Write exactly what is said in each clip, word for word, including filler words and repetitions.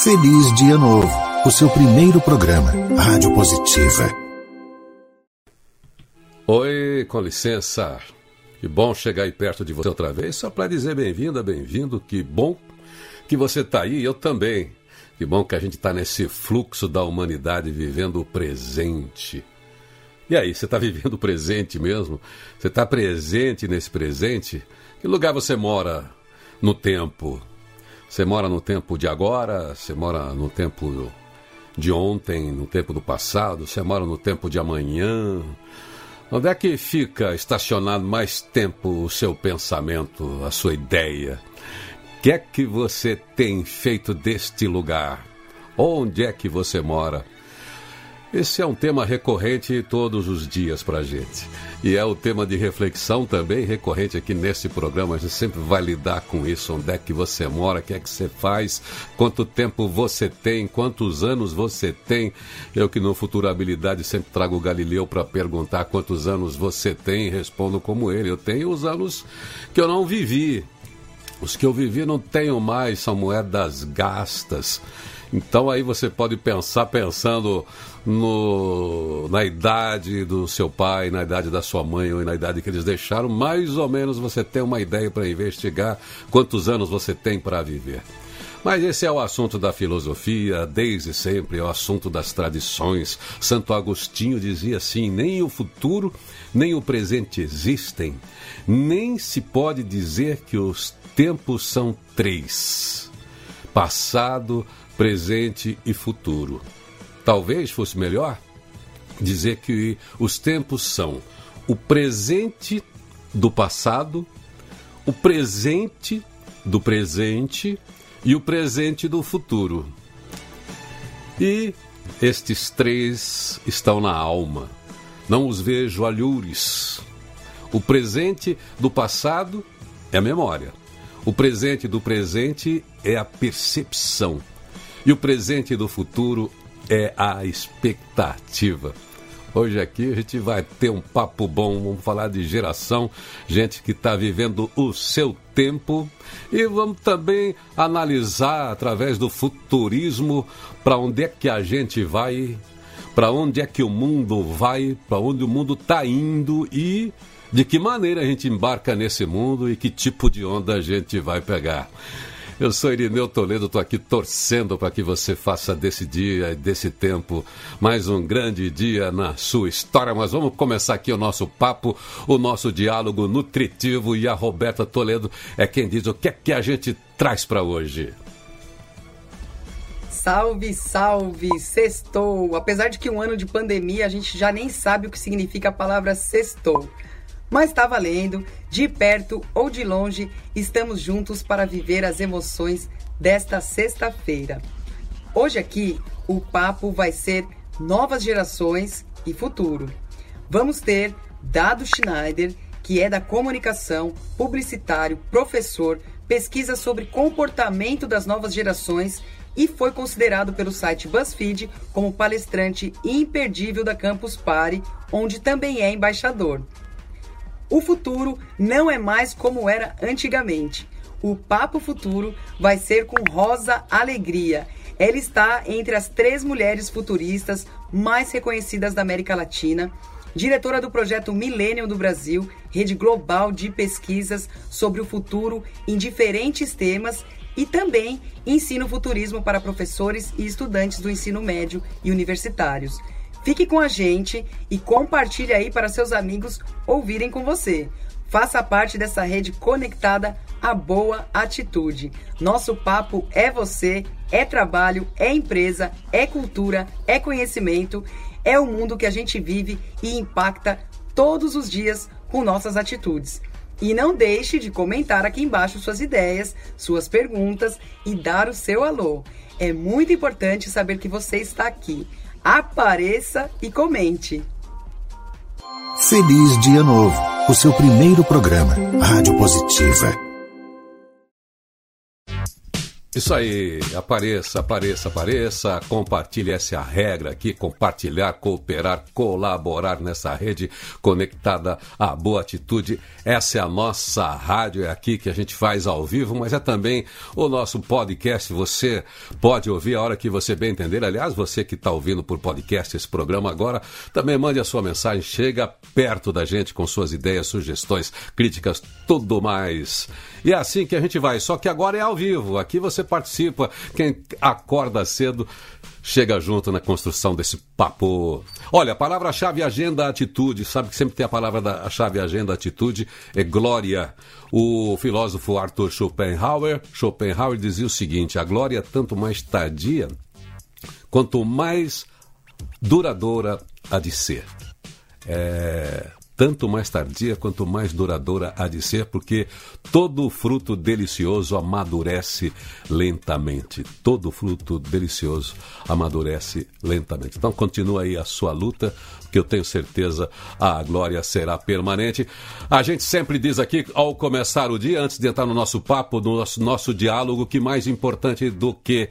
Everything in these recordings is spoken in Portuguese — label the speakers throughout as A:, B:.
A: Feliz Dia Novo, o seu primeiro programa, Rádio Positiva.
B: Oi, com licença. Que bom chegar aí perto de você outra vez, só para dizer bem-vinda, bem-vindo, que bom que você está aí, eu também. Que bom que a gente está nesse fluxo da humanidade vivendo o presente. E aí, você está vivendo o presente mesmo? Você está presente nesse presente? Que lugar você mora no tempo? Você mora no tempo de agora? Você mora no tempo de ontem, no tempo do passado? Você mora no tempo de amanhã? Onde é que fica estacionado mais tempo o seu pensamento, a sua ideia? O que é que você tem feito deste lugar? Onde é que você mora? Esse é um tema recorrente todos os dias para a gente. E é o tema de reflexão também recorrente aqui nesse programa. A gente sempre vai lidar com isso. Onde é que você mora? O que é que você faz? Quanto tempo você tem? Quantos anos você tem? Eu que no Futurabilidade sempre trago o Galileu para perguntar quantos anos você tem. E respondo como ele. Eu tenho os anos que eu não vivi. Os que eu vivi não tenho mais, são moedas gastas. Então aí você pode pensar pensando no, na idade do seu pai, na idade da sua mãe ou na idade que eles deixaram, mais ou menos você tem uma ideia para investigar quantos anos você tem para viver. Mas esse é o assunto da filosofia, desde sempre, é o assunto das tradições. Santo Agostinho dizia assim: nem o futuro nem o presente existem, nem se pode dizer que os tempos são três: passado, presente e futuro. Talvez fosse melhor dizer que os tempos são o presente do passado, o presente do presente e o presente do futuro. E estes três estão na alma. Não os vejo alhures. O presente do passado é a memória. O presente do presente é a percepção. E o presente do futuro é a expectativa. Hoje aqui a gente vai ter um papo bom, vamos falar de geração, gente que está vivendo o seu tempo, e vamos também analisar através do futurismo para onde é que a gente vai, para onde é que o mundo vai, para onde o mundo está indo e de que maneira a gente embarca nesse mundo e que tipo de onda a gente vai pegar. Eu sou Irineu Toledo, estou aqui torcendo para que você faça desse dia, desse tempo, mais um grande dia na sua história. Mas vamos começar aqui o nosso papo, o nosso diálogo nutritivo, e a Roberta Toledo é quem diz o que é que a gente traz para hoje.
C: Salve, salve, sextou! Apesar de que um ano de pandemia a gente já nem sabe o que significa a palavra sextou. Mas está valendo, de perto ou de longe, estamos juntos para viver as emoções desta sexta-feira. Hoje aqui, o papo vai ser novas gerações e futuro. Vamos ter Dado Schneider, que é da comunicação, publicitário, professor, pesquisa sobre comportamento das novas gerações e foi considerado pelo site BuzzFeed como palestrante imperdível da Campus Party, onde também é embaixador. O futuro não é mais como era antigamente. O Papo Futuro vai ser com Rosa Alegria. Ela está entre as três mulheres futuristas mais reconhecidas da América Latina, diretora do projeto Millennium do Brasil, rede global de pesquisas sobre o futuro em diferentes temas, e também ensina o futurismo para professores e estudantes do ensino médio e universitários. Fique com a gente e compartilhe aí para seus amigos ouvirem com você. Faça parte dessa rede conectada à boa atitude. Nosso papo é você, é trabalho, é empresa, é cultura, é conhecimento, é o mundo que a gente vive e impacta todos os dias com nossas atitudes. E não deixe de comentar aqui embaixo suas ideias, suas perguntas e dar o seu alô. É muito importante saber que você está aqui. Apareça e comente.
A: Feliz Dia Novo, o seu primeiro programa, Rádio Positiva.
B: Isso aí, apareça, apareça, apareça, compartilhe, essa é a regra aqui, compartilhar, cooperar, colaborar nessa rede conectada à boa atitude. Essa é a nossa rádio, é aqui que a gente faz ao vivo, mas é também o nosso podcast. Você pode ouvir a hora que você bem entender. Aliás, você que está ouvindo por podcast esse programa agora, também mande a sua mensagem, chega perto da gente com suas ideias, sugestões, críticas, tudo mais. E é assim que a gente vai, só que agora é ao vivo, aqui você participa, quem acorda cedo chega junto na construção desse papo. Olha, a palavra-chave agenda atitude, sabe que sempre tem a palavra-chave agenda atitude, é glória. O filósofo Arthur Schopenhauer, Schopenhauer dizia o seguinte: a glória é tanto mais tardia quanto mais duradoura há de ser. É... Tanto mais tardia quanto mais duradoura há de ser, porque todo fruto delicioso amadurece lentamente. Todo fruto delicioso amadurece lentamente. Então continua aí a sua luta, que eu tenho certeza a glória será permanente. A gente sempre diz aqui, ao começar o dia, antes de entrar no nosso papo, no nosso, nosso diálogo, que mais importante do que,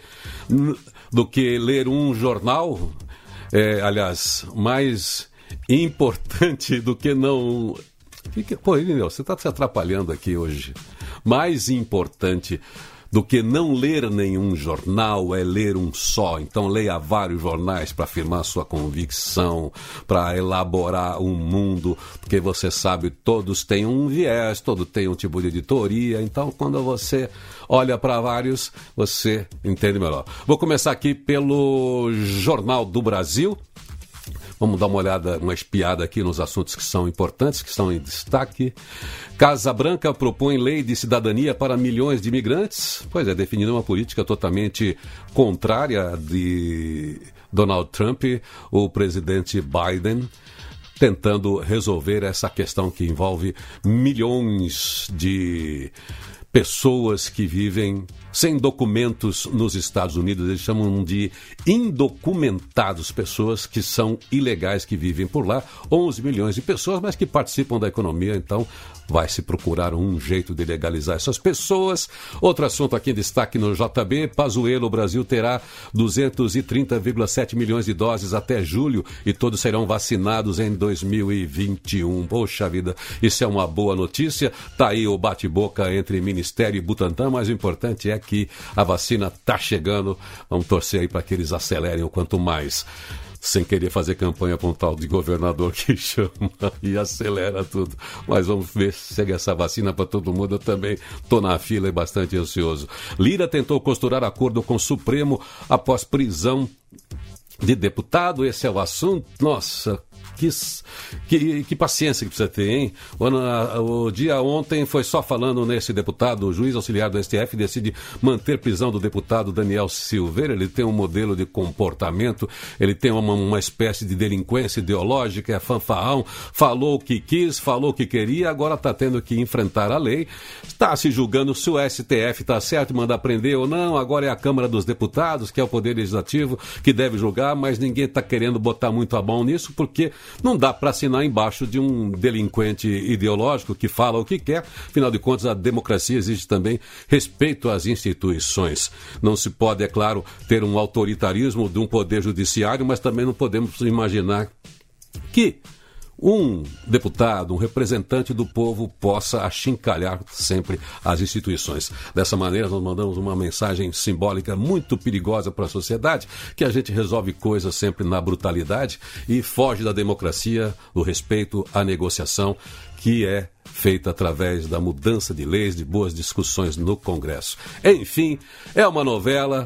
B: do que ler um jornal, é, aliás, mais importante do que não... Pô, Irineu, você está se atrapalhando aqui hoje. Mais importante do que não ler nenhum jornal é ler um só. Então leia vários jornais para afirmar sua convicção, para elaborar um mundo, porque você sabe, todos têm um viés, todos têm um tipo de editoria. Então quando você olha para vários, você entende melhor. Vou começar aqui pelo Jornal do Brasil. Vamos dar uma olhada, uma espiada aqui nos assuntos que são importantes, que estão em destaque. Casa Branca propõe lei de cidadania para milhões de imigrantes. Pois é, definindo uma política totalmente contrária de Donald Trump, o presidente Biden, tentando resolver essa questão que envolve milhões de pessoas que vivem sem documentos nos Estados Unidos. Eles chamam de indocumentados, pessoas que são ilegais, que vivem por lá, onze milhões de pessoas, mas que participam da economia. Então vai se procurar um jeito de legalizar essas pessoas. Outro assunto aqui em destaque no J B, Pazuello, o Brasil terá duzentos e trinta vírgula sete milhões de doses até julho e todos serão vacinados em dois mil e vinte e um. Poxa vida, isso é uma boa notícia. Tá aí o bate-boca entre Ministério e Butantan, mas o importante é que a vacina está chegando. Vamos torcer aí para que eles acelerem o quanto mais, sem querer fazer campanha para um tal de governador que chama e acelera tudo. Mas vamos ver se chega essa vacina para todo mundo. Eu também estou na fila e bastante ansioso. Lira tentou costurar acordo com o Supremo após prisão de deputado. Esse é o assunto. Nossa, Que, que, que paciência que precisa ter, hein? O, o dia ontem foi só falando nesse deputado. O juiz auxiliar do S T F decide manter prisão do deputado Daniel Silveira. Ele tem um modelo de comportamento, ele tem uma, uma espécie de delinquência ideológica, é fanfarrão, falou o que quis, falou o que queria, agora está tendo que enfrentar a lei. Está se julgando se o S T F está certo em mandar prender ou não. Agora é a Câmara dos Deputados, que é o Poder Legislativo, que deve julgar, mas ninguém está querendo botar muito a mão nisso, porque não dá para assinar embaixo de um delinquente ideológico que fala o que quer. Afinal de contas, a democracia exige também respeito às instituições. Não se pode, é claro, ter um autoritarismo de um poder judiciário, mas também não podemos imaginar que um deputado, um representante do povo possa achincalhar sempre as instituições. Dessa maneira, nós mandamos uma mensagem simbólica muito perigosa para a sociedade, que a gente resolve coisas sempre na brutalidade e foge da democracia, do respeito à negociação, que é feita através da mudança de leis, de boas discussões no Congresso. Enfim, é uma novela.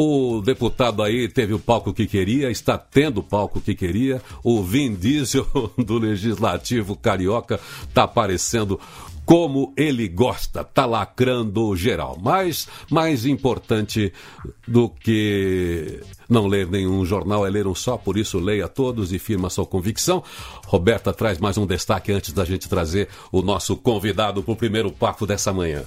B: O deputado aí teve o palco que queria, está tendo o palco que queria. O Vin Diesel do Legislativo Carioca está aparecendo como ele gosta, está lacrando geral. Mas mais importante do que não ler nenhum jornal é ler um só, por isso leia todos e firma sua convicção. Roberta traz mais um destaque antes da gente trazer o nosso convidado para o primeiro papo dessa manhã.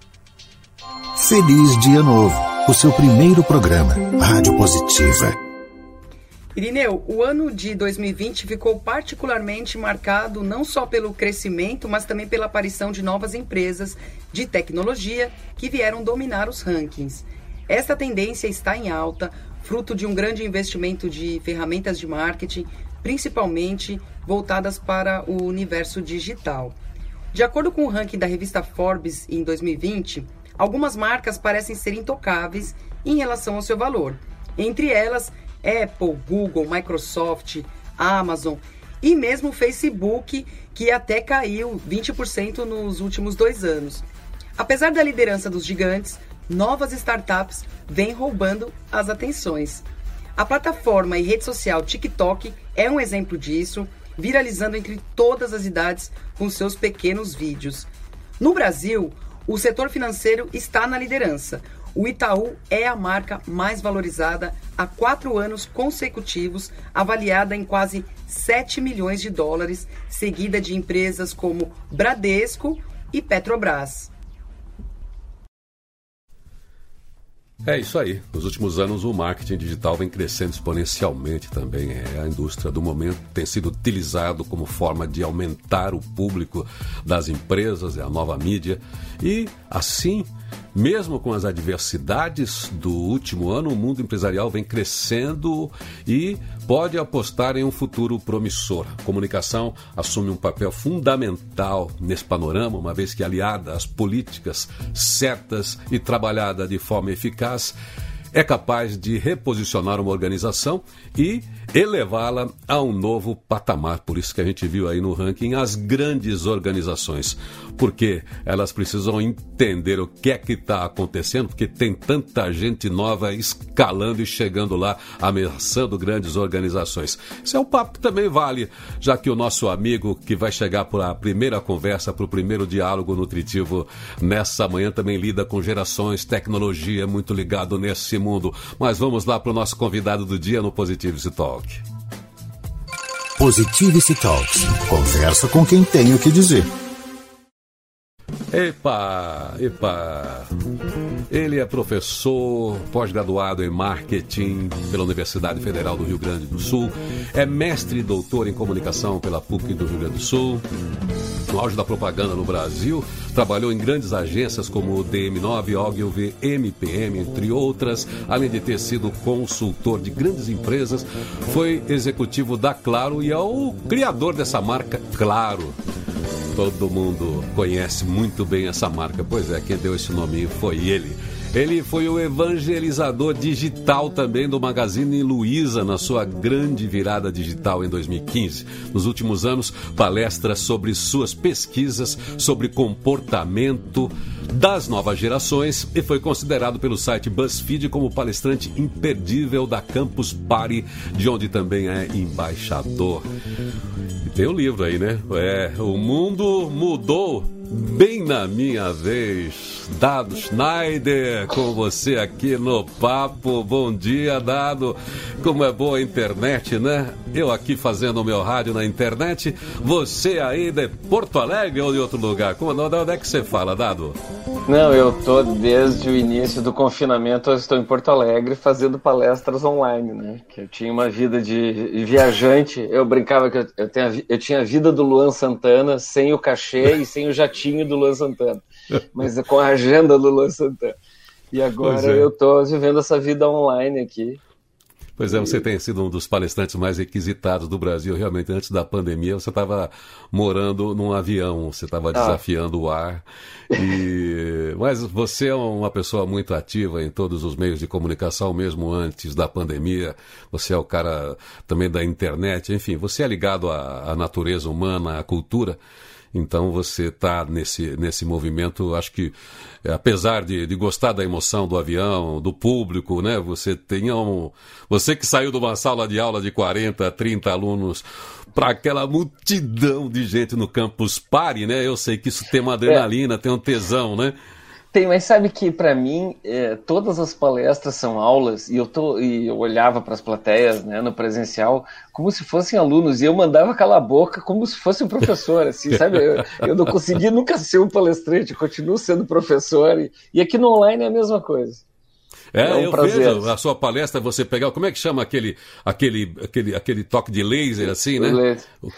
A: Feliz Dia Novo, o seu primeiro programa, Rádio Positiva.
C: Irineu, o ano de dois mil e vinte ficou particularmente marcado não só pelo crescimento, mas também pela aparição de novas empresas de tecnologia que vieram dominar os rankings. Essa tendência está em alta, fruto de um grande investimento de ferramentas de marketing, principalmente voltadas para o universo digital. De acordo com o ranking da revista Forbes em dois mil e vinte, algumas marcas parecem ser intocáveis em relação ao seu valor. Entre elas, Apple, Google, Microsoft, Amazon e mesmo o Facebook, que até caiu vinte por cento nos últimos dois anos. Apesar da liderança dos gigantes, novas startups vêm roubando as atenções. A plataforma e rede social TikTok é um exemplo disso, viralizando entre todas as idades com seus pequenos vídeos. No Brasil, o setor financeiro está na liderança. O Itaú é a marca mais valorizada há quatro anos consecutivos, avaliada em quase sete milhões de dólares, seguida de empresas como Bradesco e Petrobras.
B: É isso aí. Nos últimos anos o marketing digital vem crescendo exponencialmente também. É a indústria do momento, tem sido utilizado como forma de aumentar o público das empresas, é a nova mídia. E assim, mesmo com as adversidades do último ano, o mundo empresarial vem crescendo e pode apostar em um futuro promissor. A comunicação assume um papel fundamental nesse panorama, uma vez que aliada às políticas certas e trabalhada de forma eficaz, é capaz de reposicionar uma organização e elevá-la a um novo patamar. Por isso que a gente viu aí no ranking as grandes organizações, porque elas precisam entender o que é que está acontecendo, porque tem tanta gente nova escalando e chegando lá, ameaçando grandes organizações. Esse é um papo que também vale, já que o nosso amigo que vai chegar para a primeira conversa, para o primeiro diálogo nutritivo nessa manhã, também lida com gerações, tecnologia, muito ligado nesse mundo. Mas vamos lá para o nosso convidado do dia no Positivity Talk.
A: Positivity Talks. Conversa com quem tem o que dizer.
B: Epa, epa. Ele é professor, pós-graduado em marketing pela Universidade Federal do Rio Grande do Sul, é mestre e doutor em comunicação pela P U C do Rio Grande do Sul. No auge da propaganda no Brasil, trabalhou em grandes agências como D M nove, Ogilvy, M P M, entre outras, além de ter sido consultor de grandes empresas, foi executivo da Claro e é o criador dessa marca Claro. Todo mundo conhece muito bem essa marca, pois é, quem deu esse nome foi ele. Ele foi o evangelizador digital também do Magazine Luiza na sua grande virada digital em dois mil e quinze. Nos últimos anos, palestras sobre suas pesquisas sobre comportamento das novas gerações e foi considerado pelo site BuzzFeed como palestrante imperdível da Campus Party, de onde também é embaixador. E tem o livro aí, né? É, o mundo mudou bem na minha vez. Dado Schneider, com você aqui no Papo. Bom dia, Dado. Como é boa a internet, né? Eu aqui fazendo o meu rádio na internet, você aí de Porto Alegre ou de outro lugar? Como, onde é que você fala, Dado?
D: Não, eu tô desde o início do confinamento, eu estou em Porto Alegre fazendo palestras online, né? Que eu tinha uma vida de viajante, eu brincava que eu, eu, tenho, eu tinha a vida do Luan Santana sem o cachê e sem o jatinho do Luan Santana, mas com a agenda do Luan Santana. E agora é. eu tô vivendo essa vida online aqui.
B: Pois é, você tem sido um dos palestrantes mais requisitados do Brasil. Realmente, antes da pandemia, você estava morando num avião, você estava desafiando ah. o ar. E... Mas você é uma pessoa muito ativa em todos os meios de comunicação, mesmo antes da pandemia. Você é o cara também da internet. Enfim, você é ligado à, à natureza humana, à cultura. Então você está nesse, nesse movimento, acho que, é, apesar de, de gostar da emoção do avião, do público, né? Você tem um, você que saiu de uma sala de aula de quarenta, trinta alunos para aquela multidão de gente no Campus Party, né? Eu sei que isso tem uma adrenalina, é. tem um tesão, né?
D: Tem, mas sabe que para mim é, todas as palestras são aulas e eu, tô, e eu olhava para as plateias, né, no presencial como se fossem alunos e eu mandava calar a boca como se fosse um professor, assim, sabe? Eu, eu não consegui nunca ser um palestrante, eu continuo sendo professor e, e aqui no online é a mesma coisa.
B: É, é um eu prazer. Vejo a sua palestra, você pegar, como é que chama aquele, aquele, aquele, aquele toque de laser, assim, né?
D: Laser.
B: O que,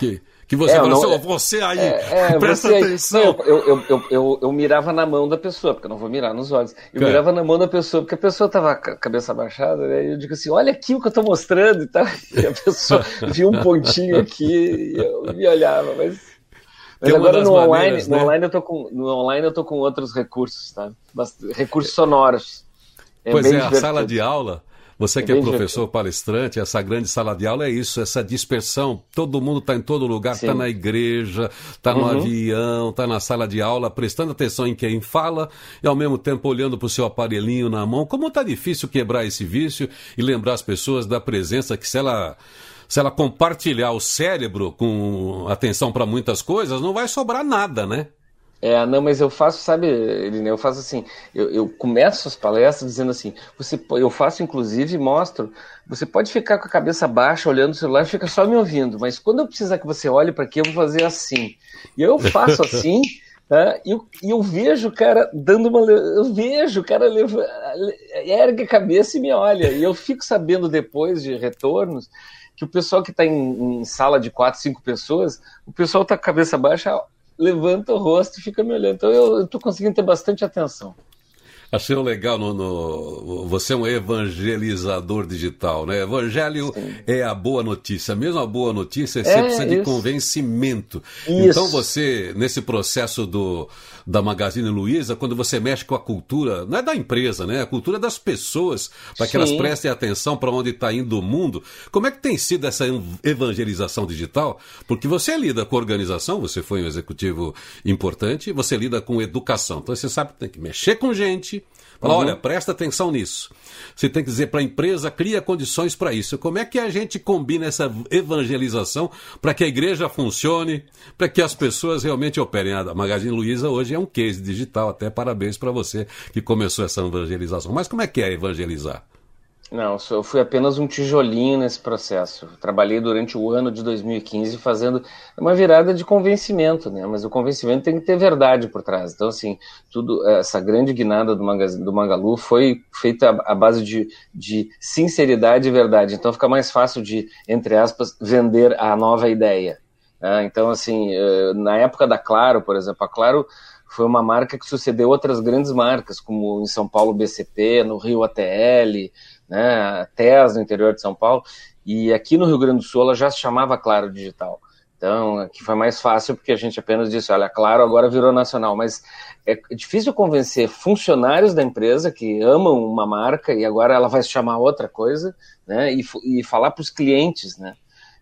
B: Que você
D: é,
B: falou
D: não,
B: assim, oh, você aí,
D: é, é,
B: presta
D: você
B: atenção.
D: Aí, eu, eu, eu, eu, eu mirava na mão da pessoa, porque eu não vou mirar nos olhos. Eu é. mirava na mão da pessoa, porque a pessoa estava com a cabeça abaixada, né? E eu digo assim, olha aqui o que eu estou mostrando e tal. E a pessoa via um pontinho aqui e eu me olhava, mas... Mas agora no online, maneiras, né? no online eu tô com no online eu tô com outros recursos, tá? Bast- recursos sonoros.
B: É pois é, divertido. A sala de aula, você que é, é professor divertido. Palestrante, essa grande sala de aula é isso, essa dispersão. Todo mundo está em todo lugar, está na igreja, está no uhum. avião, está na sala de aula, prestando atenção em quem fala e ao mesmo tempo olhando para o seu aparelhinho na mão. Como está difícil quebrar esse vício e lembrar as pessoas da presença que se ela Se ela compartilhar o cérebro com atenção para muitas coisas, não vai sobrar nada, né?
D: É, não, mas eu faço, sabe, Eline, eu faço assim, eu, eu começo as palestras dizendo assim, você, eu faço inclusive e mostro, você pode ficar com a cabeça baixa olhando o celular e fica só me ouvindo, mas quando eu precisar que você olhe para aqui, eu vou fazer assim. E eu faço assim, tá? E eu, eu vejo o cara dando uma... Eu vejo o cara leva, ergue a cabeça e me olha. E eu fico sabendo depois de retornos que o pessoal que está em, em sala de quatro, cinco pessoas, o pessoal está com a cabeça baixa, levanta o rosto e fica me olhando. Então eu estou conseguindo ter bastante atenção.
B: Achei legal, no, no, você é um evangelizador digital, né? Evangelho Sim. é a boa notícia. Mesmo a boa notícia, você é, precisa de isso. convencimento. Isso. Então você, nesse processo do, da Magazine Luiza, quando você mexe com a cultura, não é da empresa, né? A cultura das pessoas, para que elas prestem atenção para onde está indo o mundo. Como é que tem sido essa evangelização digital? Porque você lida com organização, você foi um executivo importante, você lida com educação. Então você sabe que tem que mexer com gente, falar, uhum. olha, presta atenção nisso. Você tem que dizer para a empresa, cria condições para isso. Como é que a gente combina essa evangelização para que a igreja funcione, para que as pessoas realmente operem? A Magazine Luiza hoje é um case digital, até parabéns para você que começou essa evangelização. Mas como é que é evangelizar?
D: Não, eu fui apenas um tijolinho nesse processo. Trabalhei durante o ano de dois mil e quinze fazendo uma virada de convencimento, né? Mas o convencimento tem que ter verdade por trás. Então, assim, tudo, essa grande guinada do, Magazine, do Magalu foi feita à base de, de sinceridade e verdade. Então fica mais fácil de, entre aspas, vender a nova ideia. Né? Então, assim, na época da Claro, por exemplo, a Claro foi uma marca que sucedeu outras grandes marcas, como em São Paulo B C P, no Rio A T L, né, a T E S no interior de São Paulo, e aqui no Rio Grande do Sul ela já se chamava Claro Digital. Então, aqui foi mais fácil porque a gente apenas disse, olha, Claro agora virou nacional, mas é difícil convencer funcionários da empresa que amam uma marca e agora ela vai se chamar outra coisa, né, e, e falar para os clientes, né.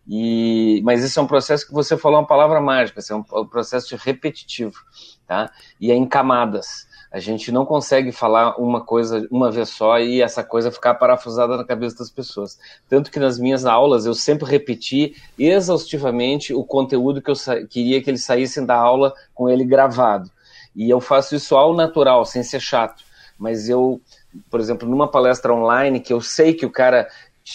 D: E, mas isso é um processo que você falou uma palavra mágica, esse é um, um processo repetitivo, tá? E é em camadas. A gente não consegue falar uma coisa uma vez só e essa coisa ficar parafusada na cabeça das pessoas. Tanto que nas minhas aulas eu sempre repeti exaustivamente o conteúdo que eu sa- queria que eles saíssem da aula com ele gravado. E eu faço isso ao natural, sem ser chato. Mas eu, por exemplo, numa palestra online que eu sei que o cara...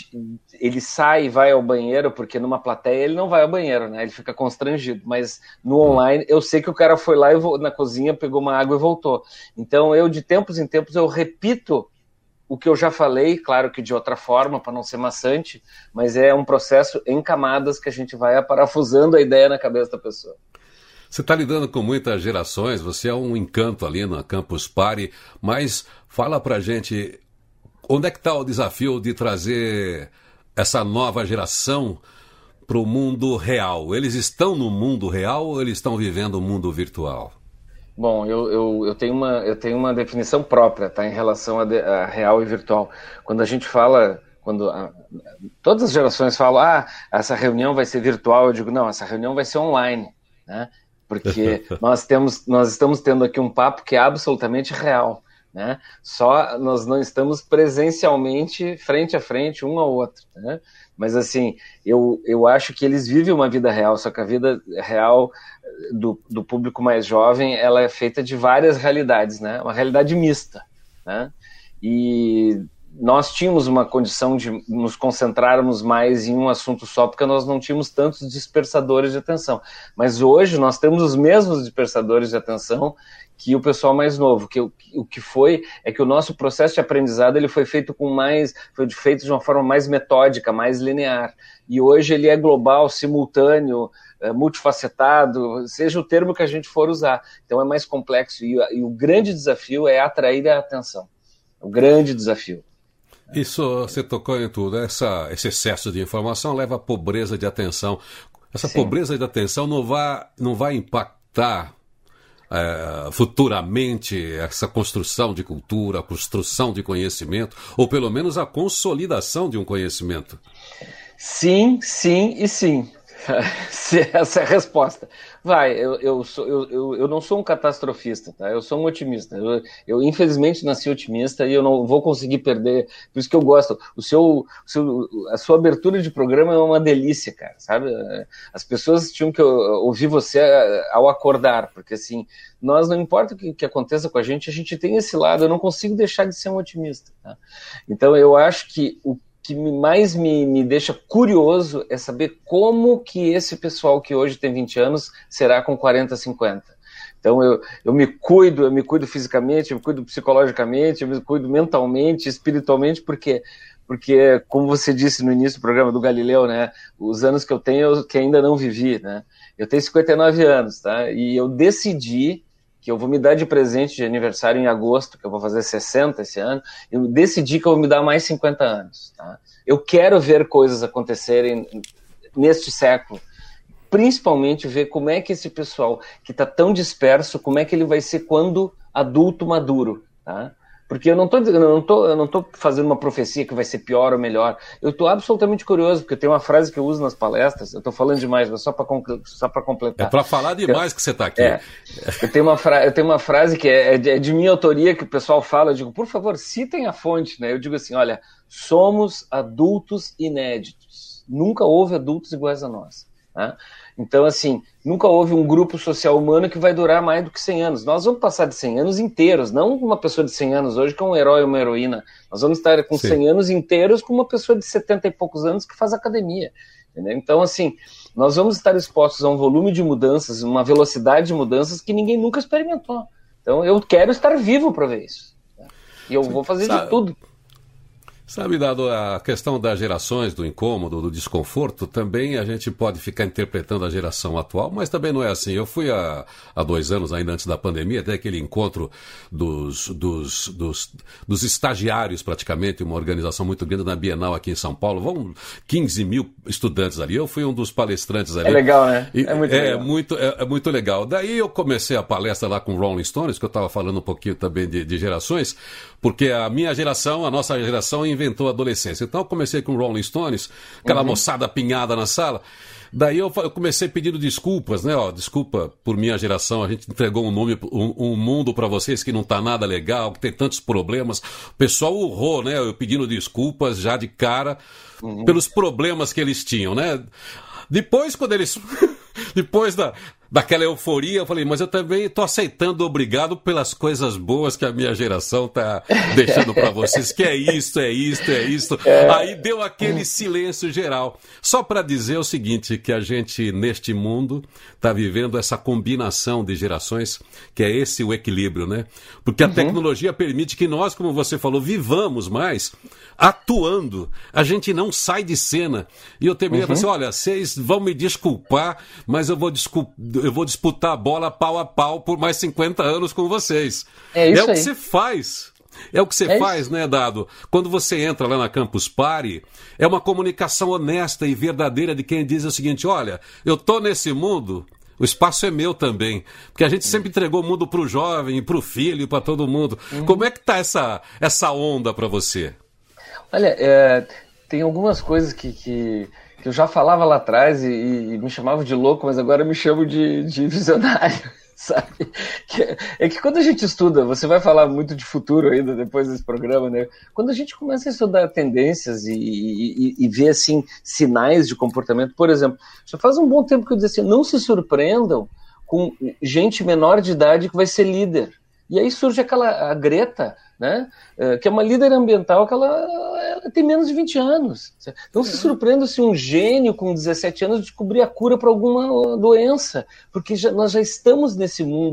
D: ele sai e vai ao banheiro, porque numa plateia ele não vai ao banheiro, né? Ele fica constrangido, mas no online eu sei que o cara foi lá e vo- na cozinha, pegou uma água e voltou. Então eu, de tempos em tempos, eu repito o que eu já falei, claro que de outra forma, para não ser maçante, mas é um processo em camadas que a gente vai aparafusando a ideia na cabeça da pessoa.
B: Você está lidando com muitas gerações, você é um encanto ali na Campus Party, mas fala pra gente... onde é que está o desafio de trazer essa nova geração para o mundo real? Eles estão no mundo real ou eles estão vivendo o mundo virtual?
D: Bom, eu, eu, eu, tenho uma, eu tenho uma definição própria, tá, em relação a, de, a real e virtual. Quando a gente fala, quando a, todas as gerações falam, ah, essa reunião vai ser virtual, eu digo, não, essa reunião vai ser online, né? Porque nós, temos, nós estamos tendo aqui um papo que é absolutamente real. Né? Só nós não estamos presencialmente frente a frente um ao outro, né? Mas assim, eu, eu acho que eles vivem uma vida real, só que a vida real do, do público mais jovem, ela é feita de várias realidades, né? Uma realidade mista, né? E nós tínhamos uma condição de nos concentrarmos mais em um assunto só, porque nós não tínhamos tantos dispersadores de atenção, mas hoje nós temos os mesmos dispersadores de atenção que o pessoal mais novo. Que o, o que foi é que o nosso processo de aprendizado ele foi feito com mais, foi feito de uma forma mais metódica, mais linear. E hoje ele é global, simultâneo, é, multifacetado, seja o termo que a gente for usar. Então é mais complexo. E, e o grande desafio é atrair a atenção. O grande desafio.
B: Isso você tocou em tudo. Essa, esse excesso de informação leva à pobreza de atenção. Essa
D: Sim.
B: pobreza de atenção não vai, não vai impactar é, futuramente essa construção de cultura, a construção de conhecimento, ou pelo menos a consolidação de um conhecimento?
D: Sim, sim e sim. Essa é a resposta. Vai, eu, eu, sou, eu, eu, eu não sou um catastrofista, tá? Eu sou um otimista. Eu, eu, infelizmente, nasci otimista e eu não vou conseguir perder. Por isso que eu gosto. O seu, o seu, a sua abertura de programa é uma delícia, cara, sabe? As pessoas tinham que ouvir você ao acordar, porque assim, nós, não importa o que, que aconteça com a gente, a gente tem esse lado. Eu não consigo deixar de ser um otimista, tá? Então, eu acho que o que mais me, me deixa curioso é saber como que esse pessoal que hoje tem vinte anos será com quarenta, cinquenta. Então eu, eu me cuido, eu me cuido fisicamente, eu me cuido psicologicamente, eu me cuido mentalmente, espiritualmente, porque, porque como você disse no início do programa do Galileu, né, os anos que eu tenho, eu, que ainda não vivi, né, eu tenho cinquenta e nove anos, tá, e eu decidi que eu vou me dar de presente de aniversário em agosto, que eu vou fazer sessenta esse ano, eu decidi que eu vou me dar mais cinquenta anos. Tá? Eu quero ver coisas acontecerem neste século, principalmente ver como é que esse pessoal que está tão disperso, como é que ele vai ser quando adulto maduro, tá? Porque eu não estou eu não tô, eu não tô fazendo uma profecia que vai ser pior ou melhor. Eu estou absolutamente curioso, porque tem uma frase que eu uso nas palestras, eu estou falando demais, mas só para só para completar.
B: É para falar demais eu, que você está aqui.
D: É, eu, tenho uma fra, eu tenho uma frase que é, é, de, é de minha autoria, que o pessoal fala, eu digo, por favor, citem a fonte, né? Eu digo assim, olha, somos adultos inéditos. Nunca houve adultos iguais a nós. Tá? Então, assim, nunca houve um grupo social humano que vai durar mais do que cem anos. Nós vamos passar de cem anos inteiros, não uma pessoa de cem anos hoje que é um herói ou uma heroína. Nós vamos estar com Sim. cem anos inteiros com uma pessoa de setenta e poucos anos que faz academia. Entendeu? Então, assim, nós vamos estar expostos a um volume de mudanças, uma velocidade de mudanças que ninguém nunca experimentou. Então, eu quero estar vivo para ver isso. Tá? E eu Sim. vou fazer Sabe. de tudo.
B: Sabe, dado a questão das gerações, do incômodo, do desconforto, também a gente pode ficar interpretando a geração atual, mas também não é assim. Eu fui há, há dois anos, ainda antes da pandemia, até aquele encontro dos, dos, dos, dos estagiários, praticamente, uma organização muito grande na Bienal aqui em São Paulo. Vão quinze mil estudantes ali. Eu fui um dos palestrantes ali.
D: É legal, né?
B: E,
D: é muito
B: é,
D: legal.
B: Muito, é, é muito legal. Daí eu comecei a palestra lá com Rolling Stones, que eu estava falando um pouquinho também de, de gerações, porque a minha geração, a nossa geração, inventou a adolescência. Então eu comecei com Rolling Stones, aquela uhum. moçada apinhada na sala. Daí eu, eu comecei pedindo desculpas, né? Ó, desculpa por minha geração, a gente entregou um, nome, um, um mundo para vocês que não tá nada legal, que tem tantos problemas. O pessoal urrou, né? Eu pedindo desculpas já de cara uhum. pelos problemas que eles tinham, né? Depois, quando eles... Depois da, daquela euforia, eu falei, mas eu também estou aceitando obrigado pelas coisas boas que a minha geração está deixando para vocês, que é isto, é isto, é isto. É. Aí deu aquele silêncio geral. Só para dizer o seguinte, que a gente, neste mundo, está vivendo essa combinação de gerações, que é esse o equilíbrio, né? Porque a uhum. tecnologia permite que nós, como você falou, vivamos mais atuando. A gente não sai de cena. E eu terminei uhum. assim, olha, vocês vão me desculpar, mas eu vou, desculp... eu vou disputar a bola pau a pau por mais cinquenta anos com vocês.
D: É isso
B: É o que
D: aí.
B: você faz. É o que você é faz, isso. né, Dado? Quando você entra lá na Campus Party, é uma comunicação honesta e verdadeira de quem diz o seguinte, olha, eu tô nesse mundo, o espaço é meu também. Porque a gente sempre entregou o mundo pro jovem, pro filho, para todo mundo. Uhum. Como é que tá essa, essa onda para você?
D: Olha, é, tem algumas coisas que... que... que eu já falava lá atrás e, e me chamava de louco, mas agora me chamo de, de visionário, sabe? Que, é que quando a gente estuda, você vai falar muito de futuro ainda depois desse programa, né? Quando a gente começa a estudar tendências e, e, e ver, assim, sinais de comportamento, por exemplo, já faz um bom tempo que eu disse assim, não se surpreendam com gente menor de idade que vai ser líder. E aí surge aquela a Greta, né? Que é uma líder ambiental que ela, ela tem menos de vinte anos. Não se surpreenda se um gênio com dezessete anos descobrir a cura para alguma doença, porque já, nós já estamos nesse mundo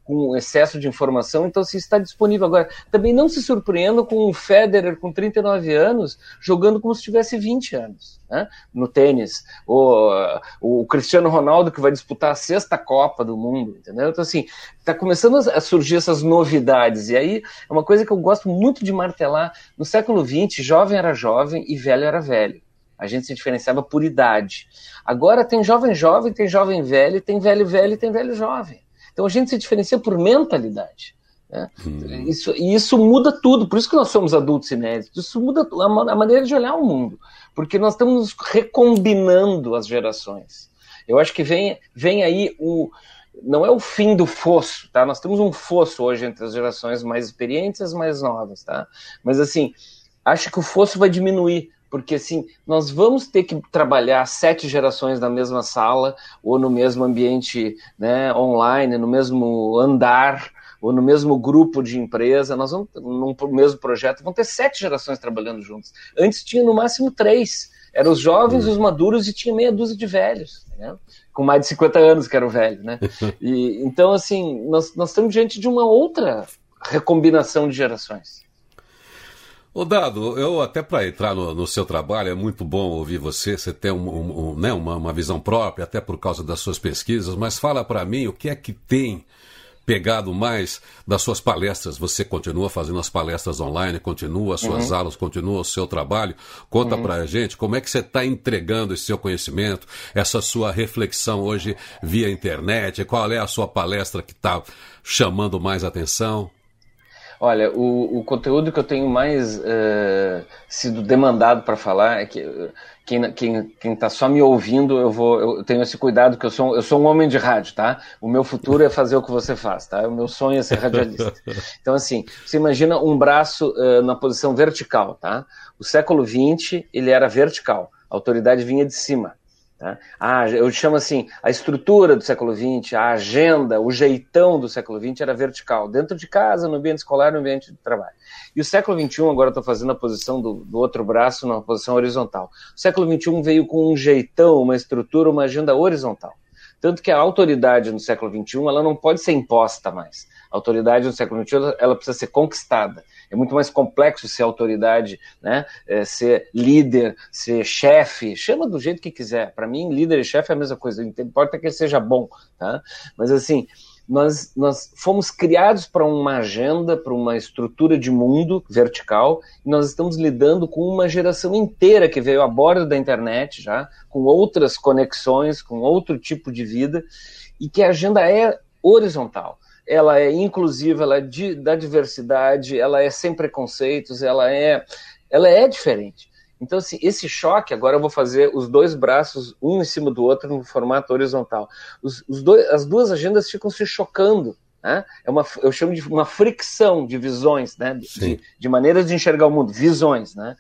D: com excesso de informação, então se está disponível agora. Também não se surpreendam com o Federer com trinta e nove anos jogando como se tivesse vinte anos, né? No tênis, o, o Cristiano Ronaldo que vai disputar a sexta Copa do Mundo, entendeu? Então assim, está começando a surgir essas novidades, e aí é uma coisa que eu gosto muito de martelar. No século vinte, jovem era jovem e velho era velho. A gente se diferenciava por idade. Agora tem jovem jovem, tem jovem velho, tem velho velho e tem velho jovem. Então a gente se diferencia por mentalidade, né? Hum. Isso, e isso muda tudo, por isso que nós somos adultos inéditos. Isso muda a, a maneira de olhar o mundo, porque nós estamos recombinando as gerações. Eu acho que vem, vem aí o... Não é o fim do fosso, tá? Nós temos um fosso hoje entre as gerações mais experientes e as mais novas, tá? Mas assim, acho que o fosso vai diminuir, porque assim, nós vamos ter que trabalhar sete gerações na mesma sala, ou no mesmo ambiente, né, online, no mesmo andar, ou no mesmo grupo de empresa. Nós vamos, no mesmo projeto, vão ter sete gerações trabalhando juntas. Antes tinha no máximo três. Eram os jovens, os maduros, e tinha meia dúzia de velhos, né? Com mais de cinquenta anos, que era o velho, né? E, então, assim, nós, nós estamos diante de uma outra recombinação de gerações.
B: Ô Dado, eu até para entrar no, no seu trabalho, é muito bom ouvir você, você tem um, um, um, né, uma, uma visão própria, até por causa das suas pesquisas, mas fala para mim o que é que tem pegado mais das suas palestras. Você continua fazendo as palestras online, continua as suas uhum. aulas, continua o seu trabalho. Conta uhum. pra gente como é que você está entregando esse seu conhecimento, essa sua reflexão hoje via internet, qual é a sua palestra que está chamando mais atenção?
D: Olha, o, o conteúdo que eu tenho mais uh, sido demandado para falar é que uh, quem quem quem está só me ouvindo, eu vou eu tenho esse cuidado, que eu sou eu sou um homem de rádio, tá? O meu futuro é fazer o que você faz, tá? O meu sonho é ser radialista. Então assim, você imagina um braço uh, na posição vertical, tá? O século vinte ele era vertical, a autoridade vinha de cima. Tá? Ah, eu chamo assim, a estrutura do século vinte, a agenda, o jeitão do século vinte era vertical, dentro de casa, no ambiente escolar, no ambiente de trabalho. E o século vinte e um, agora eu estou fazendo a posição do, do outro braço na posição horizontal. O século vinte e um veio com um jeitão, uma estrutura, uma agenda horizontal. Tanto que a autoridade no século vinte e um, ela não pode ser imposta mais. A autoridade no século vinte e um, ela precisa ser conquistada. É muito mais complexo ser autoridade, né? É, ser líder, ser chefe, chama do jeito que quiser. Para mim, líder e chefe é a mesma coisa, importa que ele seja bom, tá? Mas assim, nós, nós fomos criados para uma agenda, para uma estrutura de mundo vertical, e nós estamos lidando com uma geração inteira que veio a bordo da internet já, com outras conexões, com outro tipo de vida, e que a agenda é horizontal. Ela é inclusiva, ela é de, da diversidade, ela é sem preconceitos, ela é, ela é diferente. Então, assim, esse choque, agora eu vou fazer os dois braços, um em cima do outro, no formato horizontal. Os, os dois, as duas agendas ficam se chocando, né? É uma, eu chamo de uma fricção de visões, né? De, de maneiras de enxergar o mundo, visões, né?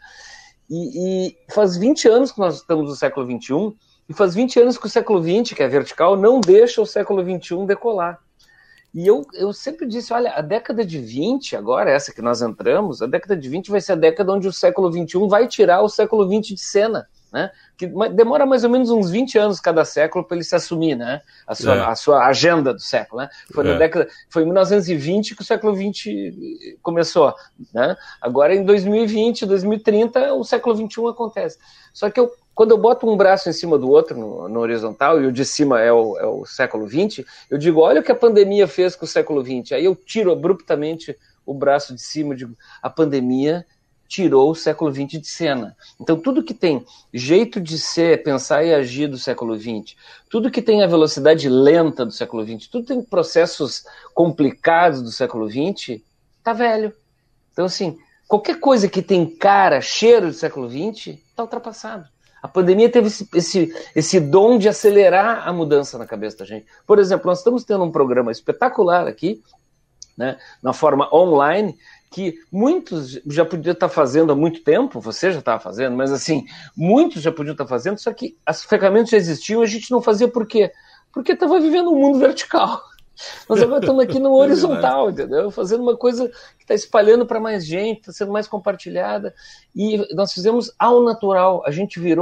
D: E, e faz vinte anos que nós estamos no século vinte e um, e faz vinte anos que o século vinte, que é vertical, não deixa o século vinte e um decolar. E eu, eu sempre disse, olha, a década de vinte, agora essa que nós entramos, a década de vinte vai ser a década onde o século vinte e um vai tirar o século vinte de cena, né? Que demora mais ou menos uns vinte anos cada século para ele se assumir, né? A sua, é. a sua agenda do século, né? Foi, na é. década, foi em mil novecentos e vinte que o século vinte começou, né? Agora em dois mil e vinte, dois mil e trinta, o século vinte e um acontece. Só que eu Quando eu boto um braço em cima do outro, no, no horizontal, e o de cima é o, é o século vinte, eu digo, olha o que a pandemia fez com o século vinte. Aí eu tiro abruptamente o braço de cima e digo, a pandemia tirou o século vinte de cena. Então tudo que tem jeito de ser, pensar e agir do século vinte, tudo que tem a velocidade lenta do século vinte, tudo que tem processos complicados do século vinte, tá velho. Então assim, qualquer coisa que tem cara, cheiro do século vinte, tá ultrapassado. A pandemia teve esse, esse, esse dom de acelerar a mudança na cabeça da gente. Por exemplo, nós estamos tendo um programa espetacular aqui, né, na forma online, que muitos já podiam estar fazendo há muito tempo, você já estava fazendo, mas assim, muitos já podiam estar fazendo, só que as ferramentas já existiam e a gente não fazia por quê? Porque estava vivendo um mundo vertical. Nós agora estamos aqui no horizontal, entendeu? Fazendo uma coisa que está espalhando para mais gente, está sendo mais compartilhada. E nós fizemos ao natural. A gente virou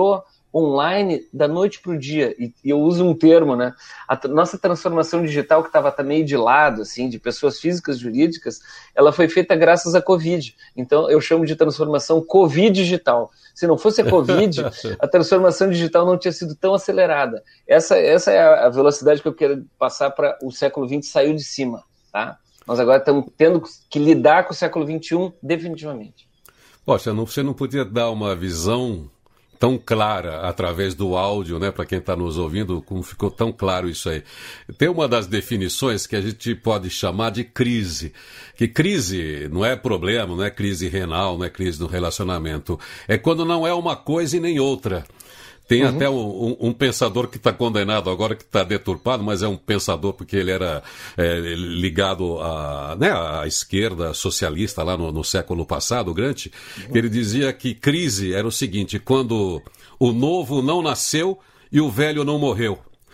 D: online da noite para o dia, e, e eu uso um termo, né? A t- nossa transformação digital, que estava meio de lado, assim, de pessoas físicas e jurídicas, ela foi feita graças à Covid. Então, eu chamo de transformação Covid digital. Se não fosse a Covid, a transformação digital não tinha sido tão acelerada. Essa, essa é a velocidade que eu quero passar para o século vinte saiu de cima, tá? Nós agora estamos tendo que lidar com o século vinte e um definitivamente.
B: Poxa, não, você não podia dar uma visão tão clara através do áudio, né, para quem está nos ouvindo, como ficou tão claro isso aí. Tem uma das definições que a gente pode chamar de crise, que crise não é problema, não é crise renal, não é crise no relacionamento, é quando não é uma coisa e nem outra. Tem uhum. até um, um, um pensador que está condenado agora, que está deturpado, mas é um pensador porque ele era é, ligado à, né, à esquerda socialista lá no, no século passado, o Gramsci. Uhum. Ele dizia que crise era o seguinte, quando o novo não nasceu e o velho não morreu.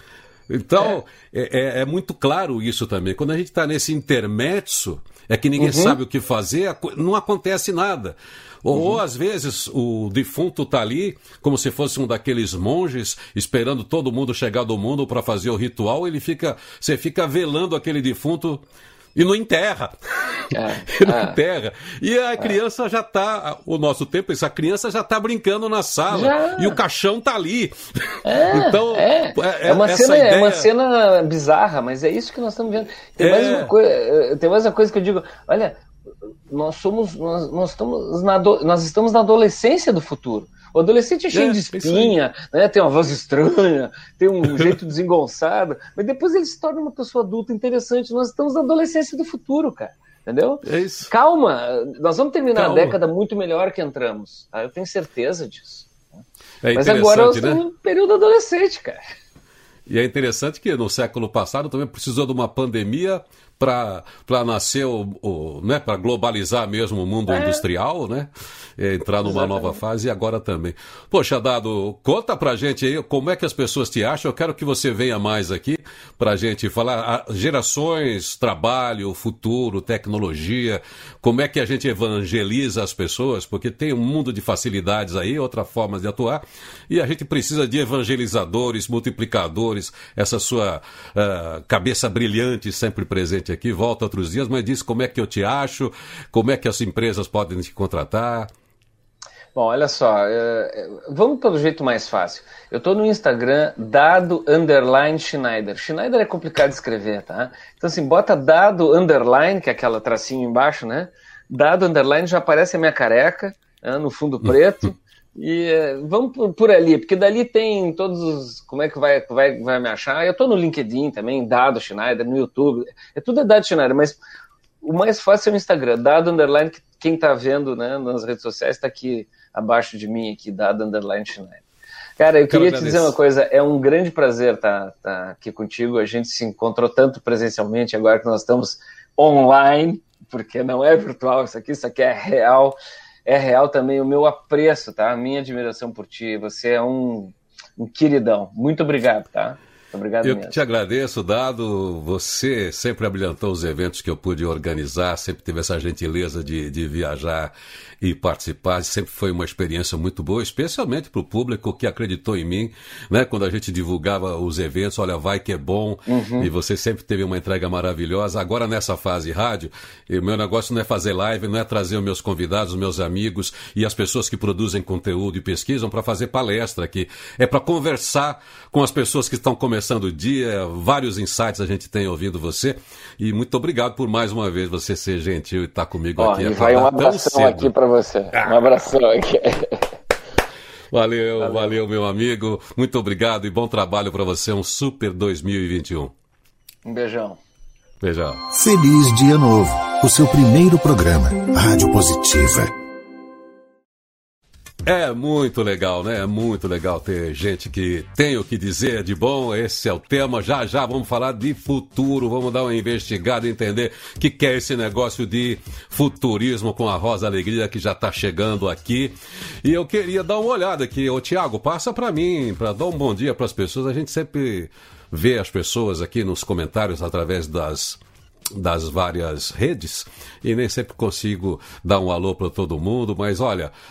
B: Então, é, é, é muito claro isso também. Quando a gente está nesse intermédio, é que ninguém uhum. sabe o que fazer, não acontece nada. Ou, uhum. ou, às vezes, o defunto está ali, como se fosse um daqueles monges, esperando todo mundo chegar do mundo para fazer o ritual, ele fica, você fica velando aquele defunto e não enterra. É, e não é. enterra. E a criança é. já está, o nosso tempo, essa criança já está brincando na sala, já. E o caixão está ali.
D: É,
B: então,
D: é. É, uma cena, ideia... é uma cena bizarra, mas é isso que nós estamos vendo. Tem, é. mais uma coisa, tem mais uma coisa que eu digo, olha... Nós somos, nós, nós, estamos na, nós estamos na adolescência do futuro. O adolescente é cheio é, de espinha, né? Tem uma voz estranha, tem um jeito desengonçado, mas depois ele se torna uma pessoa adulta interessante. Nós estamos na adolescência do futuro, cara. Entendeu?
B: É isso.
D: Calma, nós vamos terminar
B: Calma.
D: a década muito melhor que entramos. Tá? Eu tenho certeza disso.
B: É
D: mas agora nós
B: né?
D: estamos no período adolescente, cara.
B: E é interessante que no século passado também precisou de uma pandemia para nascer, o, o, né, para globalizar mesmo o mundo é. industrial, né? Entrar numa Exatamente. nova fase e agora também. Poxa, Dado, conta pra gente aí como é que as pessoas te acham. Eu quero que você venha mais aqui pra gente falar gerações, trabalho, futuro, tecnologia, como é que a gente evangeliza as pessoas, porque tem um mundo de facilidades aí, outras formas de atuar, e a gente precisa de evangelizadores, multiplicadores, essa sua uh, cabeça brilhante sempre presente aqui. Volta outros dias, mas diz como é que eu te acho, como é que as empresas podem te contratar.
D: Bom, olha só, é, vamos pelo jeito mais fácil. Eu estou no Instagram, dado underline Schneider. Schneider é complicado de escrever, tá? Então assim, bota dado underline, que é aquela tracinho embaixo, né? Dado underline, já aparece a minha careca, né, no fundo preto. E é, vamos por, por ali, porque dali tem todos os... Como é que vai, vai, vai me achar? Eu estou no LinkedIn também, dado Schneider, no YouTube. É tudo é dado Schneider, mas o mais fácil é o Instagram, dado underline, que quem está vendo, né, nas redes sociais está aqui abaixo de mim, aqui, dado underline Schneider. Cara, eu queria te dizer uma coisa, é um grande prazer estar tá, tá aqui contigo, a gente se encontrou tanto presencialmente, agora que nós estamos online, porque não é virtual isso aqui, isso aqui é real, é real também o meu apreço, tá? A minha admiração por ti, você é um, um queridão, muito obrigado, tá? Obrigado
B: eu
D: mesmo.
B: te agradeço, Dado. Você sempre abrilhantou os eventos que eu pude organizar, sempre teve essa gentileza de, de viajar e participar. Sempre foi uma experiência muito boa, especialmente para o público que acreditou em mim, né? Quando a gente divulgava os eventos, olha, vai que é bom, uhum. E você sempre teve uma entrega maravilhosa. Agora, nessa fase rádio, o meu negócio não é fazer live, não é trazer os meus convidados, os meus amigos e as pessoas que produzem conteúdo e pesquisam para fazer palestra aqui. É para conversar com as pessoas que estão começando o dia, vários insights a gente tem ouvindo você, e muito obrigado por mais uma vez você ser gentil e estar comigo
D: oh,
B: aqui.
D: E vai um abração aqui para você, ah. um abração aqui.
B: Valeu, valeu, valeu, meu amigo, muito obrigado e bom trabalho para você, um super dois mil e vinte e um.
D: Um beijão.
B: Beijão.
A: Feliz Dia Novo, o seu primeiro programa, Rádio Positiva.
B: É muito legal, né? É muito legal ter gente que tem o que dizer de bom. Esse é o tema. Já, já vamos falar de futuro. Vamos dar uma investigada e entender o que, que é esse negócio de futurismo com a Rosa Alegria que já está chegando aqui. E eu queria dar uma olhada aqui. Ô, Tiago, passa para mim, para dar um bom dia para as pessoas. A gente sempre vê as pessoas aqui nos comentários através das... das várias redes e nem sempre consigo dar um alô para todo mundo, mas olha,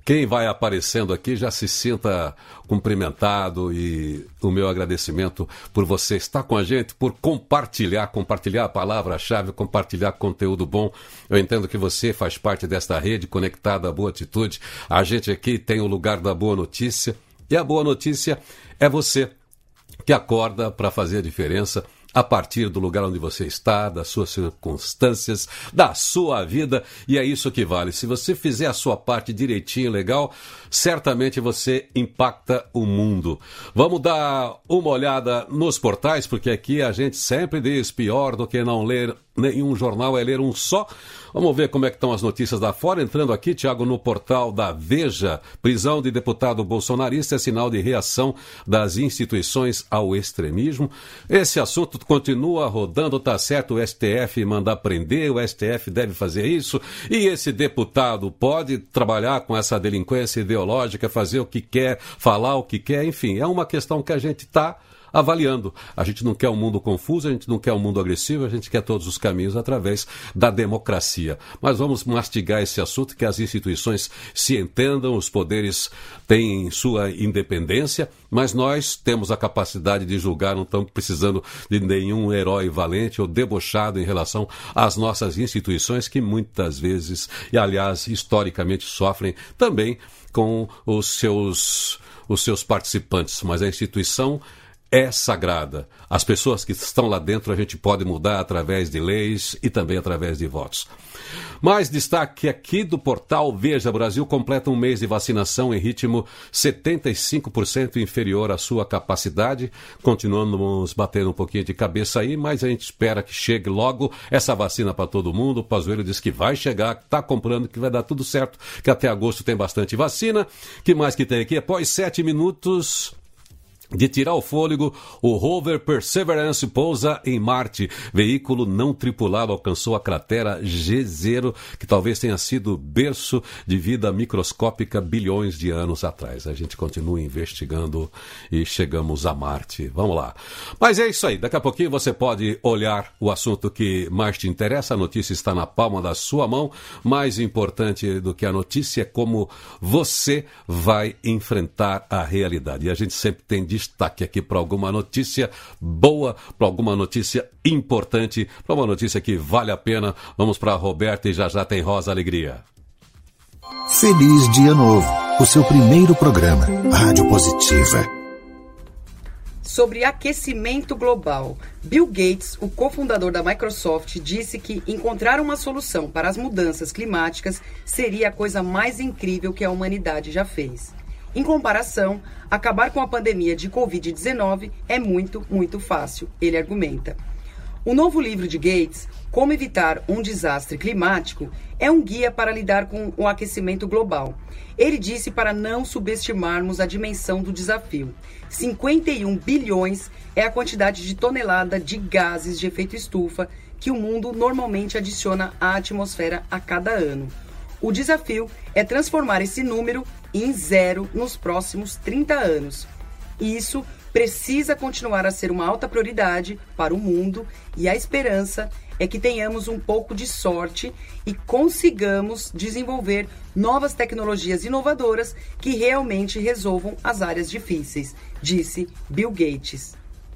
B: Quem vai aparecendo aqui já se sinta cumprimentado, e o meu agradecimento por você estar com a gente, por compartilhar, compartilhar a palavra-chave, compartilhar conteúdo bom. Eu entendo que você faz parte desta rede conectada à Boa Atitude. A gente aqui tem o lugar da boa notícia, e a boa notícia é você que acorda para fazer a diferença a partir do lugar onde você está, das suas circunstâncias, da sua vida, e é isso que vale. Se você fizer a sua parte direitinho, legal, certamente você impacta o mundo. Vamos dar uma olhada nos portais, porque aqui a gente sempre diz: pior do que não ler nenhum jornal é ler um só. Vamos ver como é que estão as notícias da fora. Entrando aqui, Tiago, no portal da Veja: prisão de deputado bolsonarista é sinal de reação das instituições ao extremismo. Esse assunto continua rodando, tá certo, o S T F mandar prender, o S T F deve fazer isso, e esse deputado pode trabalhar com essa delinquência ideológica, fazer o que quer, falar o que quer, enfim, é uma questão que a gente está avaliando. A gente não quer um mundo confuso, a gente não quer um mundo agressivo, a gente quer todos os caminhos através da democracia. Mas vamos mastigar esse assunto, que as instituições se entendam, os poderes têm sua independência, mas nós temos a capacidade de julgar, não estamos precisando de nenhum herói valente ou debochado em relação às nossas instituições, que muitas vezes, e aliás, historicamente, sofrem também com os seus, os seus participantes. Mas a instituição é sagrada. As pessoas que estão lá dentro a gente pode mudar através de leis e também através de votos. Mais destaque aqui do portal Veja: Brasil completa um mês de vacinação em ritmo setenta e cinco por cento inferior à sua capacidade. Continuamos batendo um pouquinho de cabeça aí, mas a gente espera que chegue logo essa vacina para todo mundo. O Pazuello diz que vai chegar, que está comprando, que vai dar tudo certo, que até agosto tem bastante vacina. Que mais que tem aqui? Após sete minutos de tirar o fôlego, o rover Perseverance pousa em Marte. Veículo não tripulado alcançou a cratera G zero, que talvez tenha sido berço de vida microscópica bilhões de anos atrás. A gente continua investigando e chegamos a Marte. Vamos lá. Mas é isso aí. Daqui a pouquinho você pode olhar o assunto que mais te interessa. A notícia está na palma da sua mão. Mais importante do que a notícia é como você vai enfrentar a realidade. E a gente sempre tem de destaque aqui para alguma notícia boa, para alguma notícia importante, para uma notícia que vale a pena. Vamos para a Roberta e já já tem Rosa Alegria.
A: Feliz Dia Novo, o seu primeiro programa, Rádio Positiva.
C: Sobre aquecimento global, Bill Gates, o cofundador da Microsoft, disse que encontrar uma solução para as mudanças climáticas seria a coisa mais incrível que a humanidade já fez. Em comparação, acabar com a pandemia de covid dezenove é muito, muito fácil, ele argumenta. O novo livro de Gates, Como Evitar um Desastre Climático, é um guia para lidar com o aquecimento global. Ele disse para não subestimarmos a dimensão do desafio. cinquenta e um bilhões é a quantidade de tonelada de gases de efeito estufa que o mundo normalmente adiciona à atmosfera a cada ano. O desafio é transformar esse número em zero nos próximos trinta anos. Isso precisa continuar a ser uma alta prioridade para o mundo, e a esperança é que tenhamos um pouco de sorte e consigamos desenvolver novas tecnologias inovadoras que realmente resolvam as áreas difíceis, disse Bill Gates.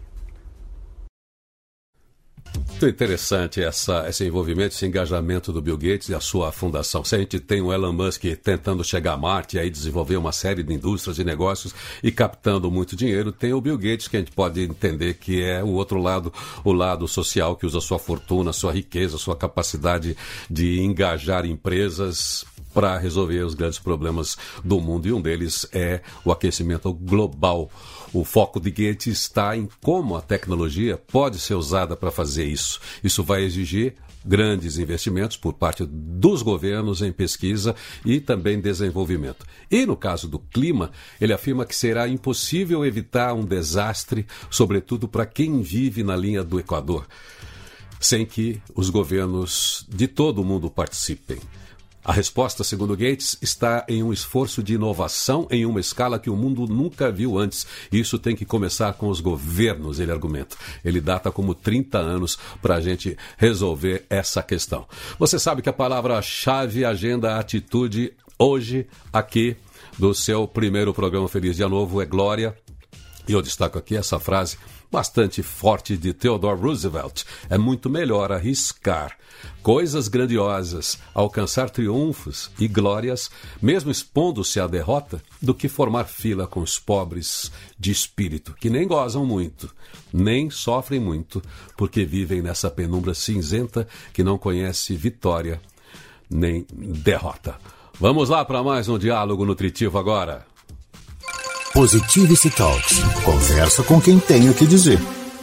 B: Muito interessante essa, esse envolvimento, esse engajamento do Bill Gates e a sua fundação. Se a gente tem o Elon Musk tentando chegar a Marte e aí desenvolver uma série de indústrias e negócios e captando muito dinheiro, tem o Bill Gates, que a gente pode entender que é o outro lado, o lado social, que usa sua fortuna, sua riqueza, sua capacidade de engajar empresas para resolver os grandes problemas do mundo, e um deles é o aquecimento global. O foco de Gates está em como a tecnologia pode ser usada para fazer isso. Isso vai exigir grandes investimentos por parte dos governos em pesquisa e também desenvolvimento. E no caso do clima, ele afirma que será impossível evitar um desastre, sobretudo para quem vive na linha do Equador, sem que os governos de todo o mundo participem. A resposta, segundo Gates, está em um esforço de inovação em uma escala que o mundo nunca viu antes. Isso tem que começar com os governos, ele argumenta. Ele data como trinta anos para a gente resolver essa questão. Você sabe que a palavra-chave, agenda, atitude hoje aqui do seu primeiro programa Feliz Dia Novo é Glória. E eu destaco aqui essa frase bastante forte de Theodore Roosevelt. É muito melhor arriscar coisas grandiosas, alcançar triunfos e glórias, mesmo expondo-se à derrota, do que formar fila com os pobres de espírito, que nem gozam muito, nem sofrem muito, porque vivem nessa penumbra cinzenta que não conhece vitória nem derrota. Vamos lá para mais um diálogo nutritivo agora.
A: Positivity Talks. Conversa com quem tem o que dizer.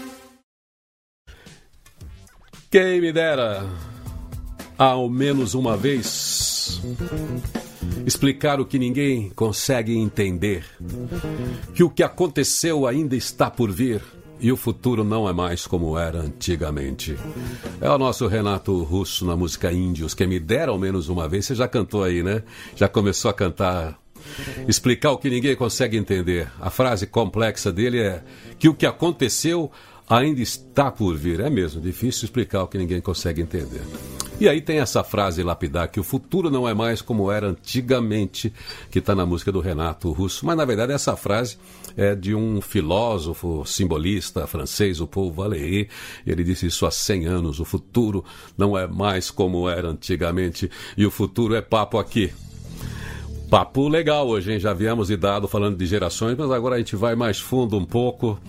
B: Quem me dera, ao menos uma vez, explicar o que ninguém consegue entender, que o que aconteceu ainda está por vir e o futuro não é mais como era antigamente. É o nosso Renato Russo na música Índios. Quem me dera ao menos uma vez. Você já cantou aí, né? Já começou a cantar. Explicar o que ninguém consegue entender. A frase complexa dele é que o que aconteceu ainda está por vir. É mesmo difícil explicar o que ninguém consegue entender. E aí tem essa frase lapidar, que o futuro não é mais como era antigamente, que está na música do Renato Russo. Mas, na verdade, essa frase é de um filósofo, simbolista francês, o Paul Valéry. Ele disse isso há cem anos. O futuro não é mais como era antigamente. E o futuro é papo aqui. Papo legal hoje, hein? Já viemos de dado falando de gerações, mas agora a gente vai mais fundo um pouco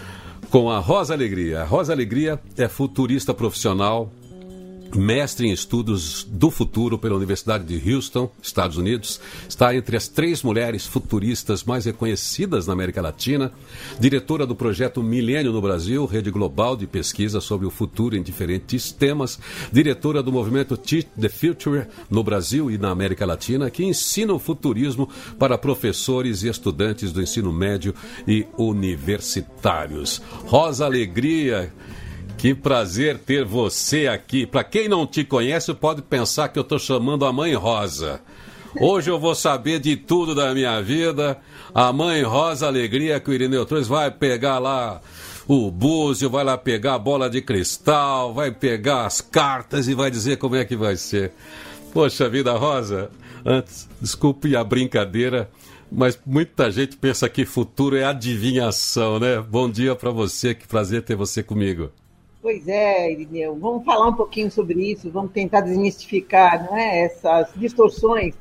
B: com a Rosa Alegria. A Rosa Alegria é futurista profissional, mestre em estudos do futuro pela Universidade de Houston, Estados Unidos. Está entre as três mulheres futuristas mais reconhecidas na América Latina. Diretora do projeto Milênio no Brasil, rede global de pesquisa sobre o futuro em diferentes temas. Diretora do movimento Teach the Future no Brasil e na América Latina, que ensina o futurismo para professores e estudantes do ensino médio e universitários. Rosa Alegria, que prazer ter você aqui. Para quem não te conhece, pode pensar que eu estou chamando a Mãe Rosa. Hoje eu vou saber de tudo da minha vida. A Mãe Rosa Alegria, que o Irineu Torres vai pegar lá o búzio, vai lá pegar a bola de cristal, vai pegar as cartas e vai dizer como é que vai ser. Poxa vida, Rosa, antes, desculpe a brincadeira, mas muita gente pensa que futuro é adivinhação, né? Bom dia para você, que prazer ter você comigo.
E: Pois é, Irineu, vamos falar um pouquinho sobre isso, vamos tentar desmistificar, não é, essas distorções.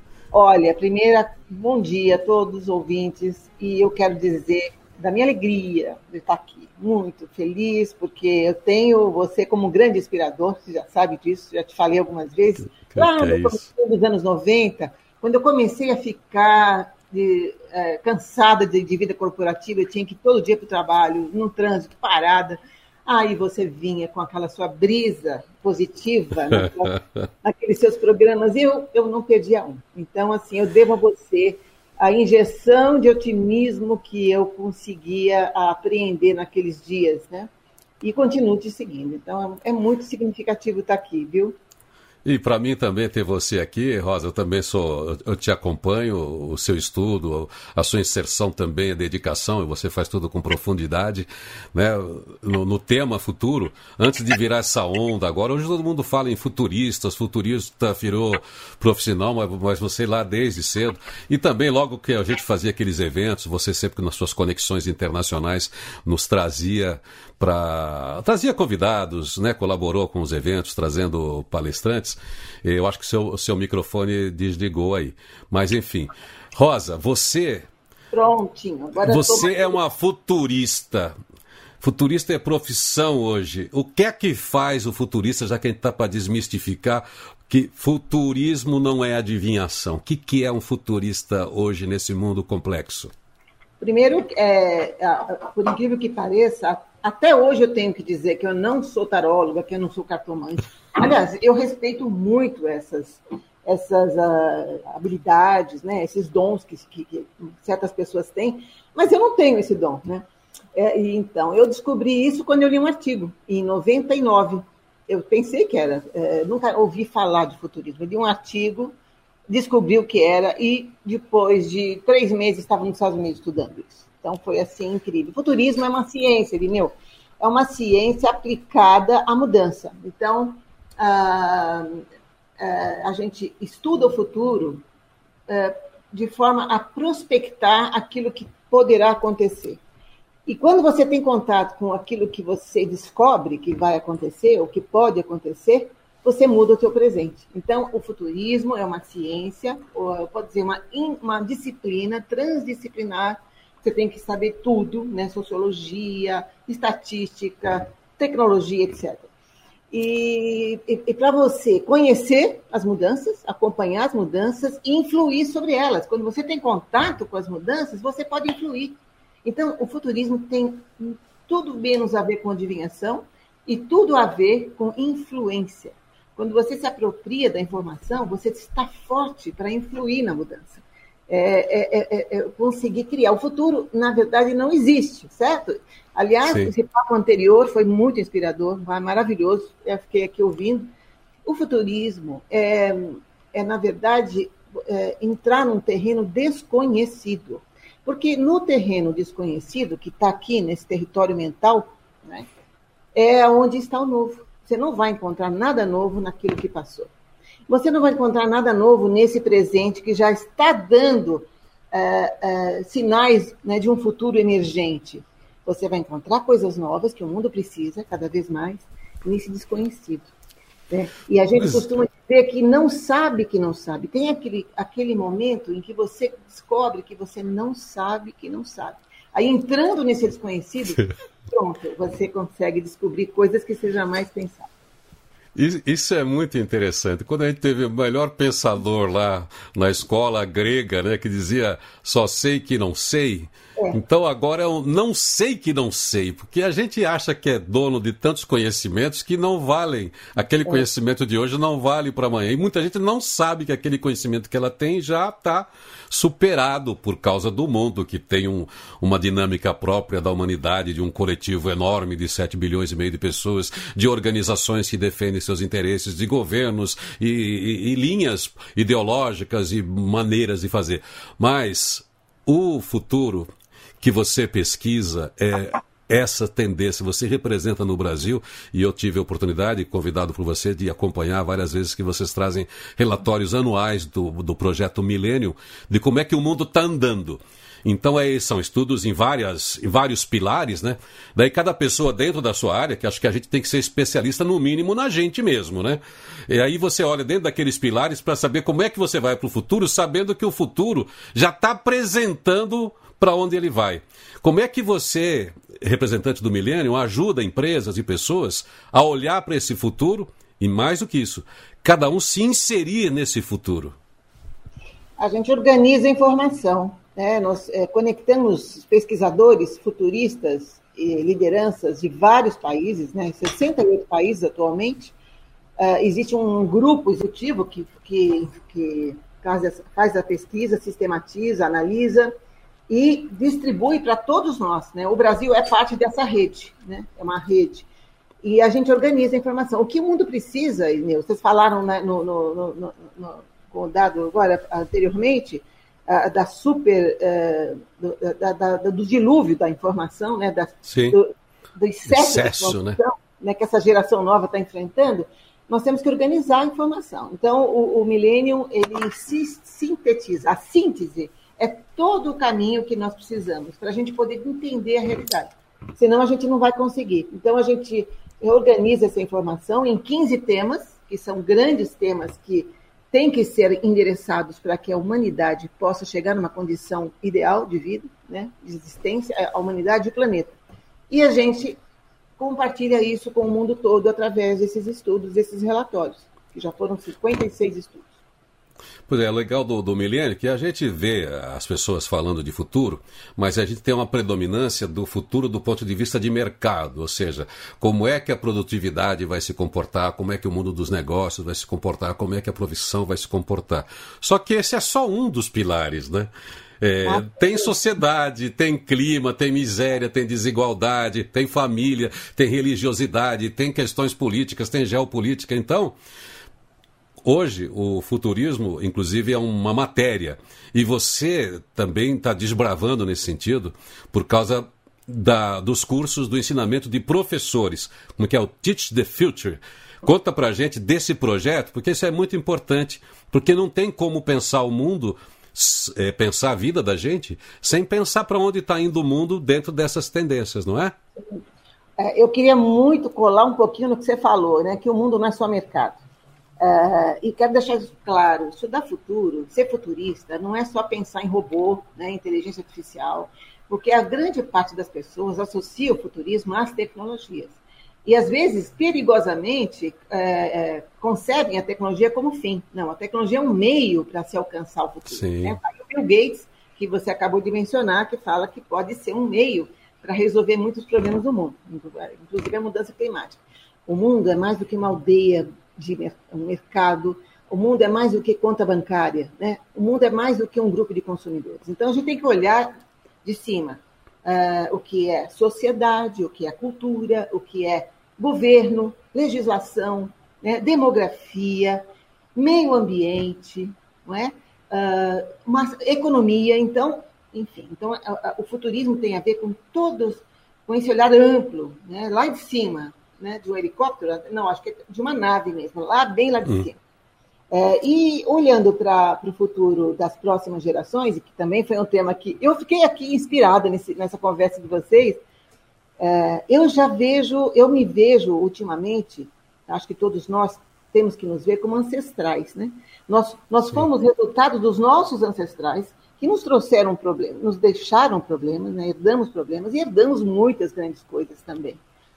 E: Olha, primeira, bom dia a todos os ouvintes, e eu quero dizer da minha alegria de estar aqui, muito feliz, porque eu tenho você como um grande inspirador, você já sabe disso, já te falei algumas vezes. Que, Lá que é no começo dos anos noventa, quando eu comecei a ficar de, é, cansada de, de vida corporativa, eu tinha que ir todo dia para o trabalho, num trânsito, parada. Aí você vinha com aquela sua brisa positiva, né, naqueles seus programas, e eu, eu não perdia um. Então, assim, eu devo a você a injeção de otimismo que eu conseguia apreender naqueles dias, né? E continuo te seguindo. Então, é muito significativo estar aqui, viu?
B: E para mim também ter você aqui, Rosa, eu também sou, eu te acompanho, o seu estudo, a sua inserção também, a dedicação, e você faz tudo com profundidade, né? No, no tema futuro, antes de virar essa onda agora, hoje todo mundo fala em futuristas, futurista virou profissional, mas, mas você lá desde cedo, e também logo que a gente fazia aqueles eventos, você sempre nas suas conexões internacionais nos trazia para trazia convidados, né? Colaborou com os eventos, trazendo palestrantes. Eu acho que o seu, o seu microfone desligou aí. Mas, enfim. Rosa, você...
E: Prontinho. Agora
B: você é uma futurista. Futurista é profissão hoje. O que é que faz o futurista, já que a gente está para desmistificar, que futurismo não é adivinhação? O que, que é um futurista hoje nesse mundo complexo?
E: Primeiro, é, por incrível que pareça, até hoje eu tenho que dizer que eu não sou taróloga, que eu não sou cartomante. Aliás, eu respeito muito essas, essas uh, habilidades, né, esses dons que, que, que certas pessoas têm, mas eu não tenho esse dom, né? É, e, então, eu descobri isso quando eu li um artigo, em noventa e nove. Eu pensei que era, é, nunca ouvi falar de futurismo. Eu li um artigo, descobri o que era e depois de três meses estava nos Estados Unidos estudando isso. Então, foi assim incrível. Futurismo é uma ciência, Irineu. É uma ciência aplicada à mudança. Então, a, a, a gente estuda o futuro uh, de forma a prospectar aquilo que poderá acontecer. E quando você tem contato com aquilo que você descobre que vai acontecer, ou que pode acontecer, você muda o seu presente. Então, o futurismo é uma ciência, ou pode dizer, uma, uma disciplina transdisciplinar. Você tem que saber tudo, né? Sociologia, estatística, tecnologia, etcétera. E, e, e para você conhecer as mudanças, acompanhar as mudanças e influir sobre elas. Quando você tem contato com as mudanças, você pode influir. Então, o futurismo tem tudo menos a ver com adivinhação e tudo a ver com influência. Quando você se apropria da informação, você está forte para influir na mudança. É, é, é, é conseguir criar. O futuro, na verdade, não existe, certo? Aliás, Sim. esse papo anterior foi muito inspirador, maravilhoso, eu fiquei aqui ouvindo. O futurismo é, é na verdade, é, entrar num terreno desconhecido. Porque no terreno desconhecido, que está aqui nesse território mental, né, é onde está o novo. Você não vai encontrar nada novo naquilo que passou. Você não vai encontrar nada novo nesse presente que já está dando é, é, sinais, né, de um futuro emergente. Você vai encontrar coisas novas que o mundo precisa, cada vez mais, nesse desconhecido. Né? E a gente Mas... costuma dizer que não sabe que não sabe. Tem aquele, aquele momento em que você descobre que você não sabe que não sabe. Aí, entrando nesse desconhecido, pronto, você consegue descobrir coisas que você jamais pensava.
B: Isso é muito interessante. Quando a gente teve o melhor pensador lá na escola grega, né, que dizia só sei que não sei, é. Então agora é um não sei que não sei, porque a gente acha que é dono de tantos conhecimentos que não valem. Aquele é. conhecimento de hoje não vale para amanhã. E muita gente não sabe que aquele conhecimento que ela tem já está superado por causa do mundo, que tem um, uma dinâmica própria da humanidade, de um coletivo enorme de sete bilhões e meio de pessoas, de organizações que defendem seus interesses, de governos e, e, e linhas ideológicas e maneiras de fazer. Mas o futuro que você pesquisa é essa tendência. Você representa no Brasil, e eu tive a oportunidade, convidado por você, de acompanhar várias vezes que vocês trazem relatórios anuais do, do projeto Millennium, de como é que o mundo está andando. Então, é, são estudos em, várias, em vários pilares, né? Daí cada pessoa dentro da sua área, que acho que a gente tem que ser especialista no mínimo na gente mesmo, né? E aí você olha dentro daqueles pilares para saber como é que você vai para o futuro, sabendo que o futuro já está apresentando para onde ele vai. Como é que você, representante do Millennium, ajuda empresas e pessoas a olhar para esse futuro e, mais do que isso, cada um se inserir nesse futuro?
E: A gente organiza a informação. É, nós é, conectamos pesquisadores, futuristas e lideranças de vários países, né, sessenta e oito países atualmente. Uh, existe um grupo executivo que, que, que faz, faz a pesquisa, sistematiza, analisa e distribui para todos nós. Né? O Brasil é parte dessa rede, né? É uma rede. E a gente organiza a informação. O que o mundo precisa, Inês, vocês falaram, né, no, no, no, no, no, com o dado agora anteriormente, da super, uh, do, da, da, do dilúvio da informação, né, da, do, do excesso, excesso da informação, né? Né, que essa geração nova está enfrentando, nós temos que organizar a informação. Então, o, o Millennium, ele se sintetiza. A síntese é todo o caminho que nós precisamos para a gente poder entender a realidade. Senão, a gente não vai conseguir. Então, a gente organiza essa informação em quinze temas, que são grandes temas que têm que ser endereçados para que a humanidade possa chegar numa condição ideal de vida, né, de existência, a humanidade e o planeta. E a gente compartilha isso com o mundo todo através desses estudos, desses relatórios, que já foram cinquenta e seis estudos.
B: Pois é, é legal do, do Millennium que a gente vê as pessoas falando de futuro, mas a gente tem uma predominância do futuro do ponto de vista de mercado, ou seja, como é que a produtividade vai se comportar, como é que o mundo dos negócios vai se comportar, como é que a profissão vai se comportar. Só que esse é só um dos pilares, né? É, tem sociedade, tem clima, tem miséria, tem desigualdade, tem família, tem religiosidade, tem questões políticas, tem geopolítica. Então, hoje, o futurismo, inclusive, é uma matéria. E você também está desbravando nesse sentido por causa da, dos cursos do ensinamento de professores, como que é o Teach the Future. Conta pra gente desse projeto, porque isso é muito importante, porque não tem como pensar o mundo é, pensar a vida da gente sem pensar para onde está indo o mundo dentro dessas tendências, não é?
E: Eu queria muito colar um pouquinho no que você falou, né? Que o mundo não é só mercado. Uh, e quero deixar isso claro, estudar futuro, ser futurista, não é só pensar em robô, né, inteligência artificial, porque a grande parte das pessoas associa o futurismo às tecnologias. E, às vezes, perigosamente, é, é, concebem a tecnologia como fim. Não, a tecnologia é um meio para se alcançar o futuro.
B: Sim.
E: Né? O Bill Gates, que você acabou de mencionar, que fala que pode ser um meio para resolver muitos problemas do mundo, inclusive a mudança climática. O mundo é mais do que uma aldeia de um mercado, o mundo é mais do que conta bancária, né? O mundo é mais do que um grupo de consumidores. Então, a gente tem que olhar de cima uh, o que é sociedade, o que é cultura, o que é governo, legislação, né? Demografia, meio ambiente, não é? Uh, uma economia. Então, enfim, então, a, a, o futurismo tem a ver com todos, com esse olhar amplo, né? Lá de cima, né, de um helicóptero, não, acho que é de uma nave mesmo, lá bem lá de cima. Hum. É, e olhando para o futuro das próximas gerações, e que também foi um tema que eu fiquei aqui inspirada nesse, nessa conversa de vocês, é, eu já vejo, eu me vejo ultimamente, acho que todos nós temos que nos ver como ancestrais, né? Nós, nós fomos resultado dos nossos ancestrais que nos trouxeram problemas, nos deixaram problemas, né? Herdamos problemas e herdamos muitas grandes coisas também.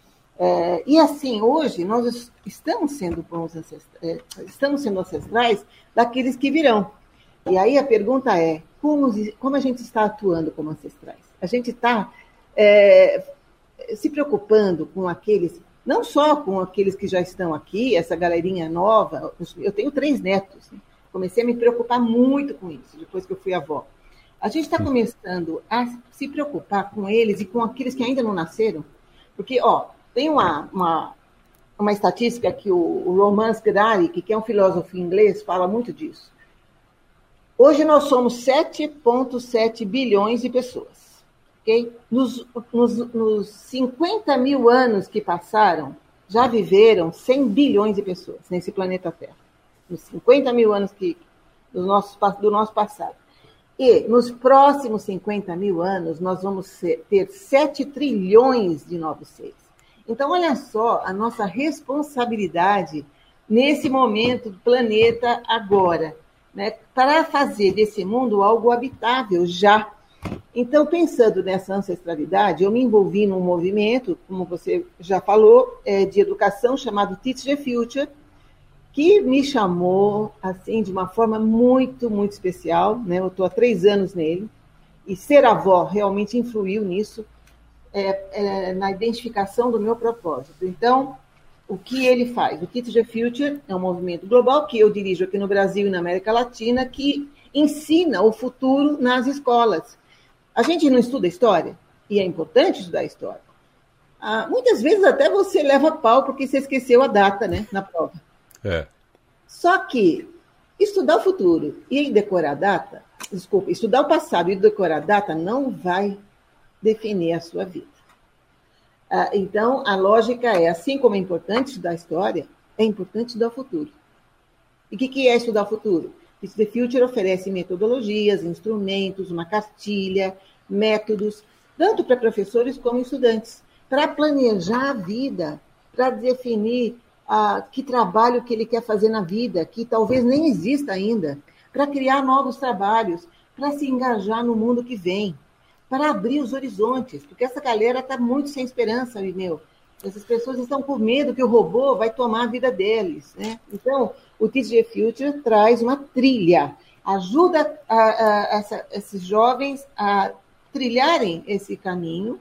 E: É, e assim, hoje, nós estamos sendo bons ancestrais, estamos sendo ancestrais daqueles que virão. E aí a pergunta é, como, como a gente está atuando como ancestrais? A gente está é, se preocupando com aqueles, não só com aqueles que já estão aqui, essa galerinha nova, eu tenho três netos, né? Comecei a me preocupar muito com isso, depois que eu fui avó. A gente está começando a se preocupar com eles e com aqueles que ainda não nasceram, porque, ó, tem uma, uma, uma estatística que o, o Roman Spirari, que é um filósofo inglês, fala muito disso. Hoje nós somos sete vírgula sete bilhões de pessoas. Okay? Nos, nos, nos cinquenta mil anos que passaram, já viveram cem bilhões de pessoas nesse planeta Terra. Nos cinquenta mil anos que, do, nosso, do nosso passado. E nos próximos cinquenta mil anos, nós vamos ser, ter sete trilhões de novos seres. Então, olha só a nossa responsabilidade nesse momento do planeta agora, né, para fazer desse mundo algo habitável já. Então, pensando nessa ancestralidade, eu me envolvi num movimento, como você já falou, é, de educação chamado Teach the Future, que me chamou assim de uma forma muito, muito especial, né? Eu estou há três anos nele, e ser avó realmente influiu nisso. É, é, na identificação do meu propósito. Então, o que ele faz? O Teach the Future é um movimento global que eu dirijo aqui no Brasil e na América Latina, que ensina o futuro nas escolas. A gente não estuda história, e é importante estudar história. Ah, muitas vezes até você leva pau porque você esqueceu a data, né, na prova.
B: É.
E: Só que estudar o futuro e decorar a data, desculpa, estudar o passado e decorar a data não vai definir a sua vida. Ah, então, a lógica é, assim como é importante estudar história, é importante estudar o futuro. E o que, que é estudar o futuro? Teach the Future oferece metodologias, instrumentos, uma cartilha, métodos, tanto para professores como estudantes, para planejar a vida, para definir ah, que trabalho que ele quer fazer na vida, que talvez nem exista ainda, para criar novos trabalhos, para se engajar no mundo que vem, para abrir os horizontes, porque essa galera está muito sem esperança, meu. Essas pessoas estão com medo que o robô vai tomar a vida deles, né? Então, o Teach the Future traz uma trilha, ajuda a, a, a, esses jovens a trilharem esse caminho,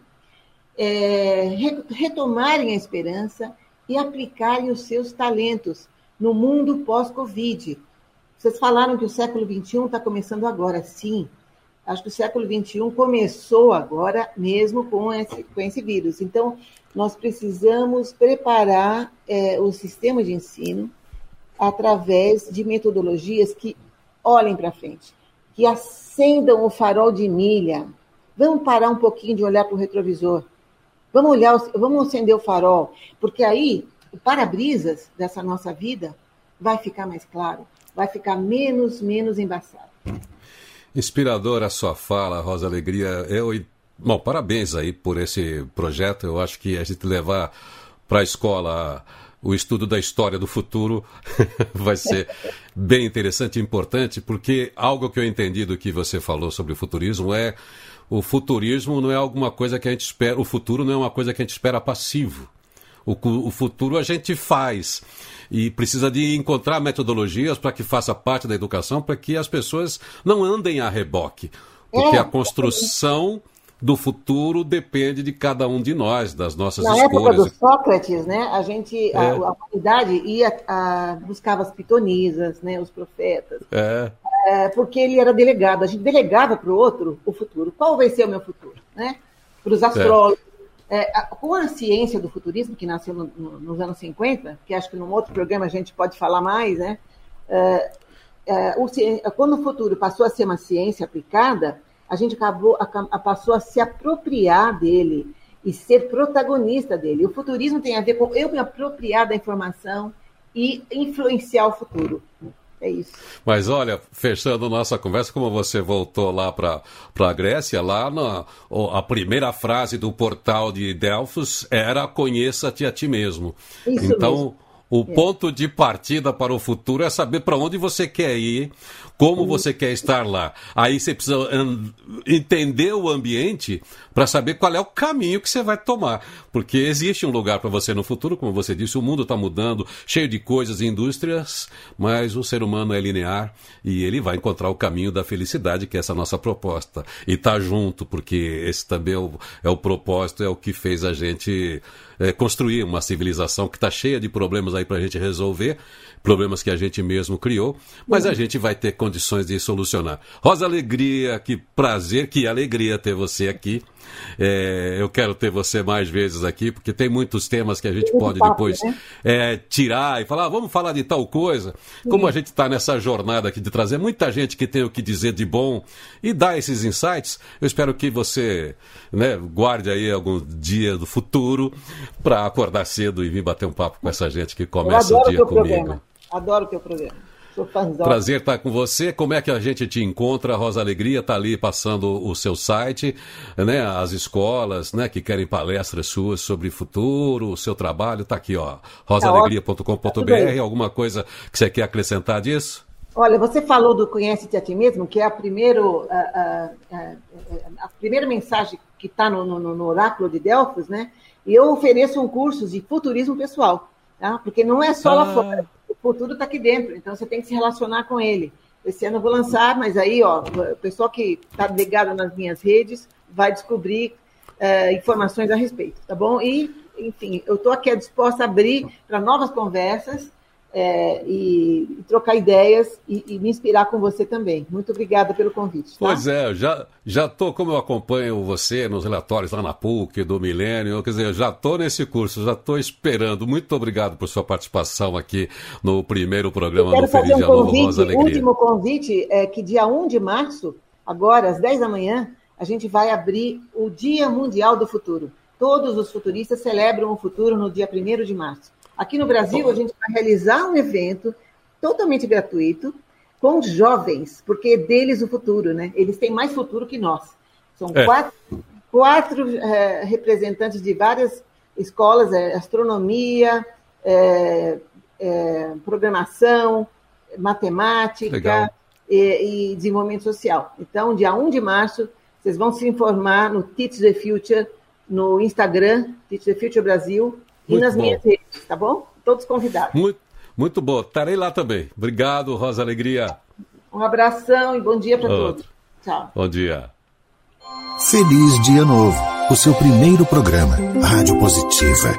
E: é, retomarem a esperança e aplicarem os seus talentos no mundo pós-Covid. Vocês falaram que o século vinte e um está começando agora, sim. Acho que o século vinte e um começou agora mesmo com esse, com esse vírus. Então, nós precisamos preparar é, o sistema de ensino através de metodologias que olhem para frente, que acendam o farol de milha. Vamos parar um pouquinho de olhar para o retrovisor. Vamos, olhar, vamos acender o farol, porque aí o para-brisas dessa nossa vida vai ficar mais claro, vai ficar menos, menos embaçado.
B: Inspiradora a sua fala, Rosa Alegria. Eu, bom, parabéns aí por esse projeto. Eu acho que a gente levar para a escola o estudo da história do futuro vai ser bem interessante e importante, porque algo que eu entendi do que você falou sobre o futurismo é o futurismo não é alguma coisa que a gente espera, o futuro não é uma coisa que a gente espera passivo. O, o futuro a gente faz e precisa de encontrar metodologias para que faça parte da educação, para que as pessoas não andem a reboque, porque é. a construção do futuro depende de cada um de nós, das nossas
E: Na
B: escolhas.
E: Na época do Sócrates, né, a gente, é. a, a humanidade ia, a, buscava as pitonisas, né, os profetas,
B: é.
E: É, porque ele era delegado, a gente delegava para o outro o futuro. Qual vai ser o meu futuro? Né? Para os astrólogos. É. É, a, com a ciência do futurismo, que nasceu no, no, nos anos cinquenta, que acho que num outro programa a gente pode falar mais, né, é, é, o, quando o futuro passou a ser uma ciência aplicada, a gente acabou, a, a, passou a se apropriar dele e ser protagonista dele. O futurismo tem a ver com eu me apropriar da informação e influenciar o futuro. É isso.
B: Mas olha, fechando nossa conversa, como você voltou lá para a Grécia, lá na, a primeira frase do portal de Delfos era conheça-te a ti mesmo.
E: Isso
B: então,
E: mesmo.
B: O é. ponto de partida para o futuro é saber para onde você quer ir, como você quer estar lá. Aí você precisa entender o ambiente para saber qual é o caminho que você vai tomar. Porque existe um lugar para você no futuro, como você disse, o mundo está mudando, cheio de coisas e indústrias, mas o ser humano é linear e ele vai encontrar o caminho da felicidade, que é essa nossa proposta. E tá junto, porque esse também é o, é o propósito, é o que fez a gente é, construir uma civilização que está cheia de problemas aí para a gente resolver, problemas que a gente mesmo criou, mas a gente vai ter condições de solucionar. Rosa Alegria, que prazer, que alegria ter você aqui. É, eu quero ter você mais vezes aqui, porque tem muitos temas que a gente pode depois é, tirar e falar, ah, vamos falar de tal coisa. Como a gente está nessa jornada aqui de trazer muita gente que tem o que dizer de bom e dar esses insights, eu espero que você, né, guarde aí algum dia do futuro para acordar cedo e vir bater um papo com essa gente que começa o dia comigo.
E: Programa. Adoro o teu programa. Sou fãzão.
B: Prazer estar com você. Como é que a gente te encontra? A Rosa Alegria está ali passando o seu site, né? As escolas, né, que querem palestras suas sobre futuro, o seu trabalho, está aqui, ó, rosa alegria ponto com ponto b r. Alguma coisa que você quer acrescentar disso?
E: Olha, você falou do Conhece-te a Ti Mesmo, que é a, primeiro, a, a, a, a primeira mensagem que está no, no, no oráculo de Delfos, né? E eu ofereço um curso de futurismo pessoal, tá? Porque não é só ah. lá fora. O futuro está aqui dentro, então você tem que se relacionar com ele. Esse ano eu vou lançar, mas aí, ó, o pessoal que está ligado nas minhas redes vai descobrir uh, informações a respeito, tá bom? E, enfim, eu estou aqui disposta a abrir para novas conversas é, e, e trocar ideias e, e me inspirar com você também. Muito obrigada pelo convite. Tá?
B: Pois é, já já tô, como eu acompanho você nos relatórios lá na P U C, do Milênio, quer dizer, eu já estou nesse curso, já estou esperando. Muito obrigado por sua participação aqui no primeiro programa do Feliz Dia Novo, Rosa Alegria.
E: O último convite é que dia primeiro de março, agora às dez da manhã, a gente vai abrir o Dia Mundial do Futuro. Todos os futuristas celebram o futuro no dia primeiro de março. Aqui no Brasil, a gente vai realizar um evento totalmente gratuito com jovens, porque é deles o futuro, né? Eles têm mais futuro que nós. São é. quatro, quatro é, representantes de várias escolas, é, astronomia, é, é, programação, matemática e, e desenvolvimento social. Então, dia primeiro de março, vocês vão se informar no Teach the Future, no Instagram, Teach the Future Brasil, e muito nas bom. Minhas redes, tá bom? Todos convidados.
B: Muito, muito bom. Estarei lá também. Obrigado, Rosa Alegria.
E: Um abração e bom dia para todos. Tchau.
B: Bom dia.
A: Feliz Dia Novo, o seu primeiro programa, Rádio Positiva.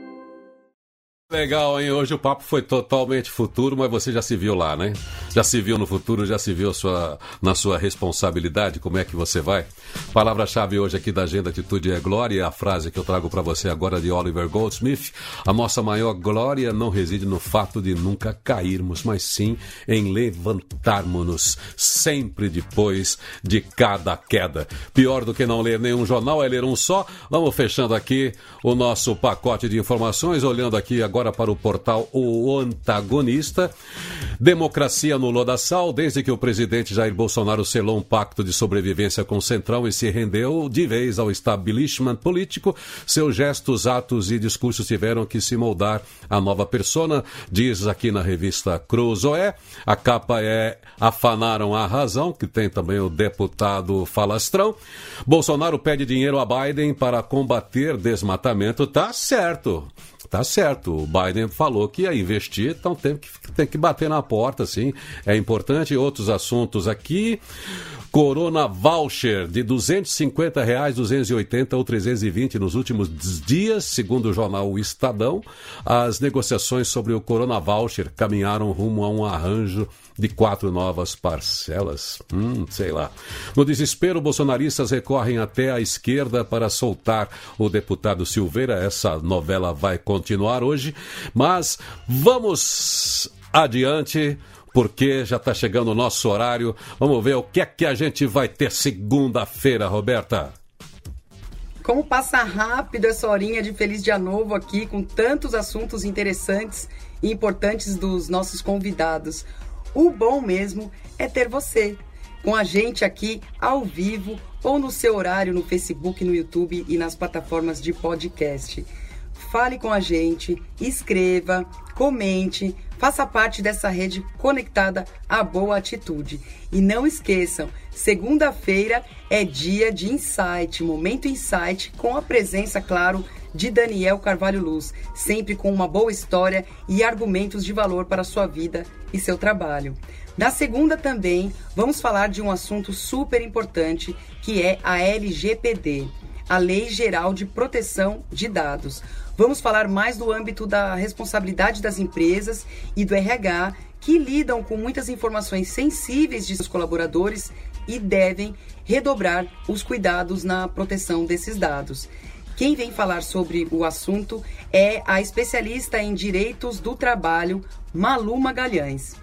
B: Legal, hein? Hoje o papo foi totalmente futuro, mas você já se viu lá, né? Já se viu no futuro, já se viu sua, na sua responsabilidade, como é que você vai? Palavra-chave hoje aqui da Agenda Atitude é glória, e a frase que eu trago para você agora de Oliver Goldsmith: a nossa maior glória não reside no fato de nunca cairmos, mas sim em levantarmos-nos sempre depois de cada queda. Pior do que não ler nenhum jornal é ler um só. Vamos fechando aqui o nosso pacote de informações, olhando aqui agora agora para o portal O Antagonista. Democracia no lodaçal, desde que o presidente Jair Bolsonaro selou um pacto de sobrevivência com o Centrão e se rendeu de vez ao establishment político, seus gestos, atos e discursos tiveram que se moldar à nova persona, diz aqui na revista Cruzoé. A capa é Afanaram a Razão, que tem também o deputado Falastrão. Bolsonaro pede dinheiro a Biden para combater desmatamento. Tá certo. Tá certo, o Biden falou que ia investir, então tem que, tem que bater na porta, sim. É importante. Outros assuntos aqui. Corona Voucher de duzentos e cinquenta reais, duzentos e oitenta ou trezentos e vinte nos últimos dias, segundo o jornal O Estadão. As negociações sobre o Corona Voucher caminharam rumo a um arranjo de quatro novas parcelas. Hum, sei lá. No desespero, bolsonaristas recorrem até à esquerda para soltar o deputado Silveira. Essa novela vai continuar hoje, mas vamos adiante, porque já está chegando o nosso horário. Vamos ver o que é que a gente vai ter segunda-feira, Roberta.
C: Como passa rápido essa horinha de Feliz Dia Novo aqui, com tantos assuntos interessantes e importantes dos nossos convidados. O bom mesmo é ter você com a gente aqui ao vivo ou no seu horário no Facebook, no YouTube e nas plataformas de podcast. Fale com a gente, escreva, comente, faça parte dessa rede conectada à boa atitude. E não esqueçam, segunda-feira é dia de Insight, Momento Insight, com a presença, claro, de Daniel Carvalho Luz, sempre com uma boa história e argumentos de valor para a sua vida e seu trabalho. Na segunda também, vamos falar de um assunto super importante, que é a L G P D, a Lei Geral de Proteção de Dados. Vamos falar mais do âmbito da responsabilidade das empresas e do R H, que lidam com muitas informações sensíveis de seus colaboradores e devem redobrar os cuidados na proteção desses dados. Quem vem falar sobre o assunto é a especialista em direitos do trabalho, Malu Magalhães.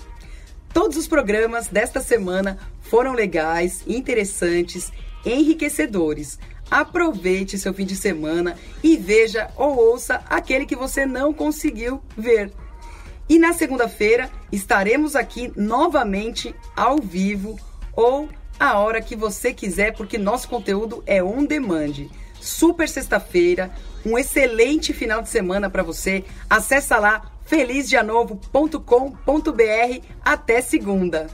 C: Todos os programas desta semana foram legais, interessantes, enriquecedores. Aproveite seu fim de semana e veja ou ouça aquele que você não conseguiu ver. E na segunda-feira estaremos aqui novamente ao vivo ou a hora que você quiser, porque nosso conteúdo é on demand. Super sexta-feira, um excelente final de semana para você. Acessa lá feliz dia novo ponto com ponto b r. Até segunda.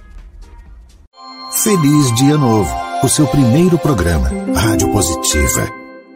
A: Feliz Dia Novo, o seu primeiro programa, Rádio Positiva.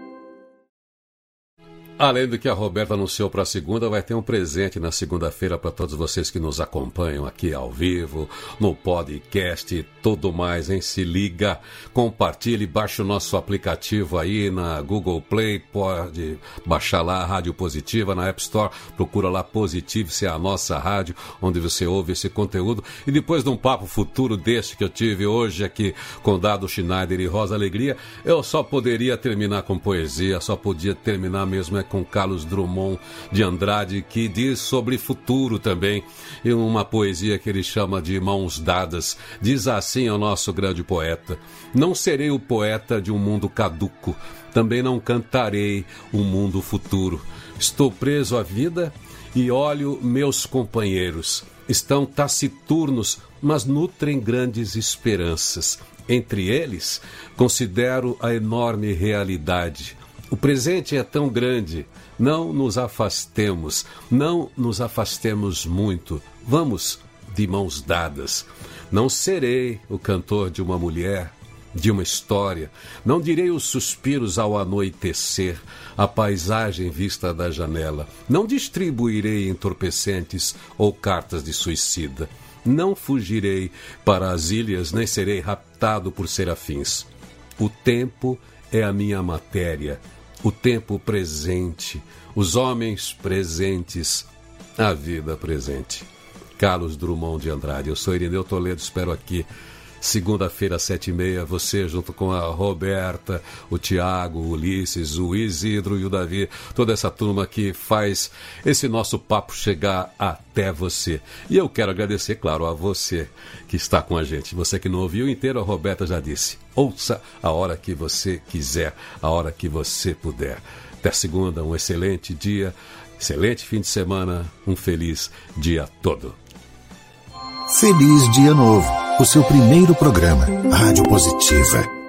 B: Além do que a Roberta anunciou para a segunda, vai ter um presente na segunda-feira para todos vocês que nos acompanham aqui ao vivo, no podcast e tudo mais, hein? Se liga, compartilhe, baixe o nosso aplicativo aí na Google Play, pode baixar lá a Rádio Positiva, na App Store, procura lá Positive-se, é a nossa rádio, onde você ouve esse conteúdo. E depois de um papo futuro deste que eu tive hoje aqui com Dado Schneider e Rosa Alegria, eu só poderia terminar com poesia, só podia terminar mesmo é com Carlos Drummond de Andrade, que diz sobre futuro também, e uma poesia que ele chama de Mãos Dadas. Diz assim o nosso grande poeta: não serei o poeta de um mundo caduco, também não cantarei um mundo futuro. Estou preso à vida e olho meus companheiros. Estão taciturnos, mas nutrem grandes esperanças. Entre eles, considero a enorme realidade. O presente é tão grande, não nos afastemos, não nos afastemos muito. Vamos de mãos dadas. Não serei o cantor de uma mulher, de uma história. Não direi os suspiros ao anoitecer, a paisagem vista da janela. Não distribuirei entorpecentes ou cartas de suicida. Não fugirei para as ilhas, nem serei raptado por serafins. O tempo é a minha matéria. O tempo presente, os homens presentes, a vida presente. Carlos Drummond de Andrade. Eu sou Irineu Toledo, espero aqui segunda-feira às sete e meia, você junto com a Roberta, o Tiago, o Ulisses, o Isidro e o Davi, toda essa turma que faz esse nosso papo chegar até você. E eu quero agradecer, claro, a você que está com a gente. Você que não ouviu inteiro, a Roberta já disse. Ouça a hora que você quiser, a hora que você puder. Até segunda, um excelente dia. Excelente fim de semana, um feliz dia todo.
A: Feliz Dia Novo, o seu primeiro programa, Rádio Positiva.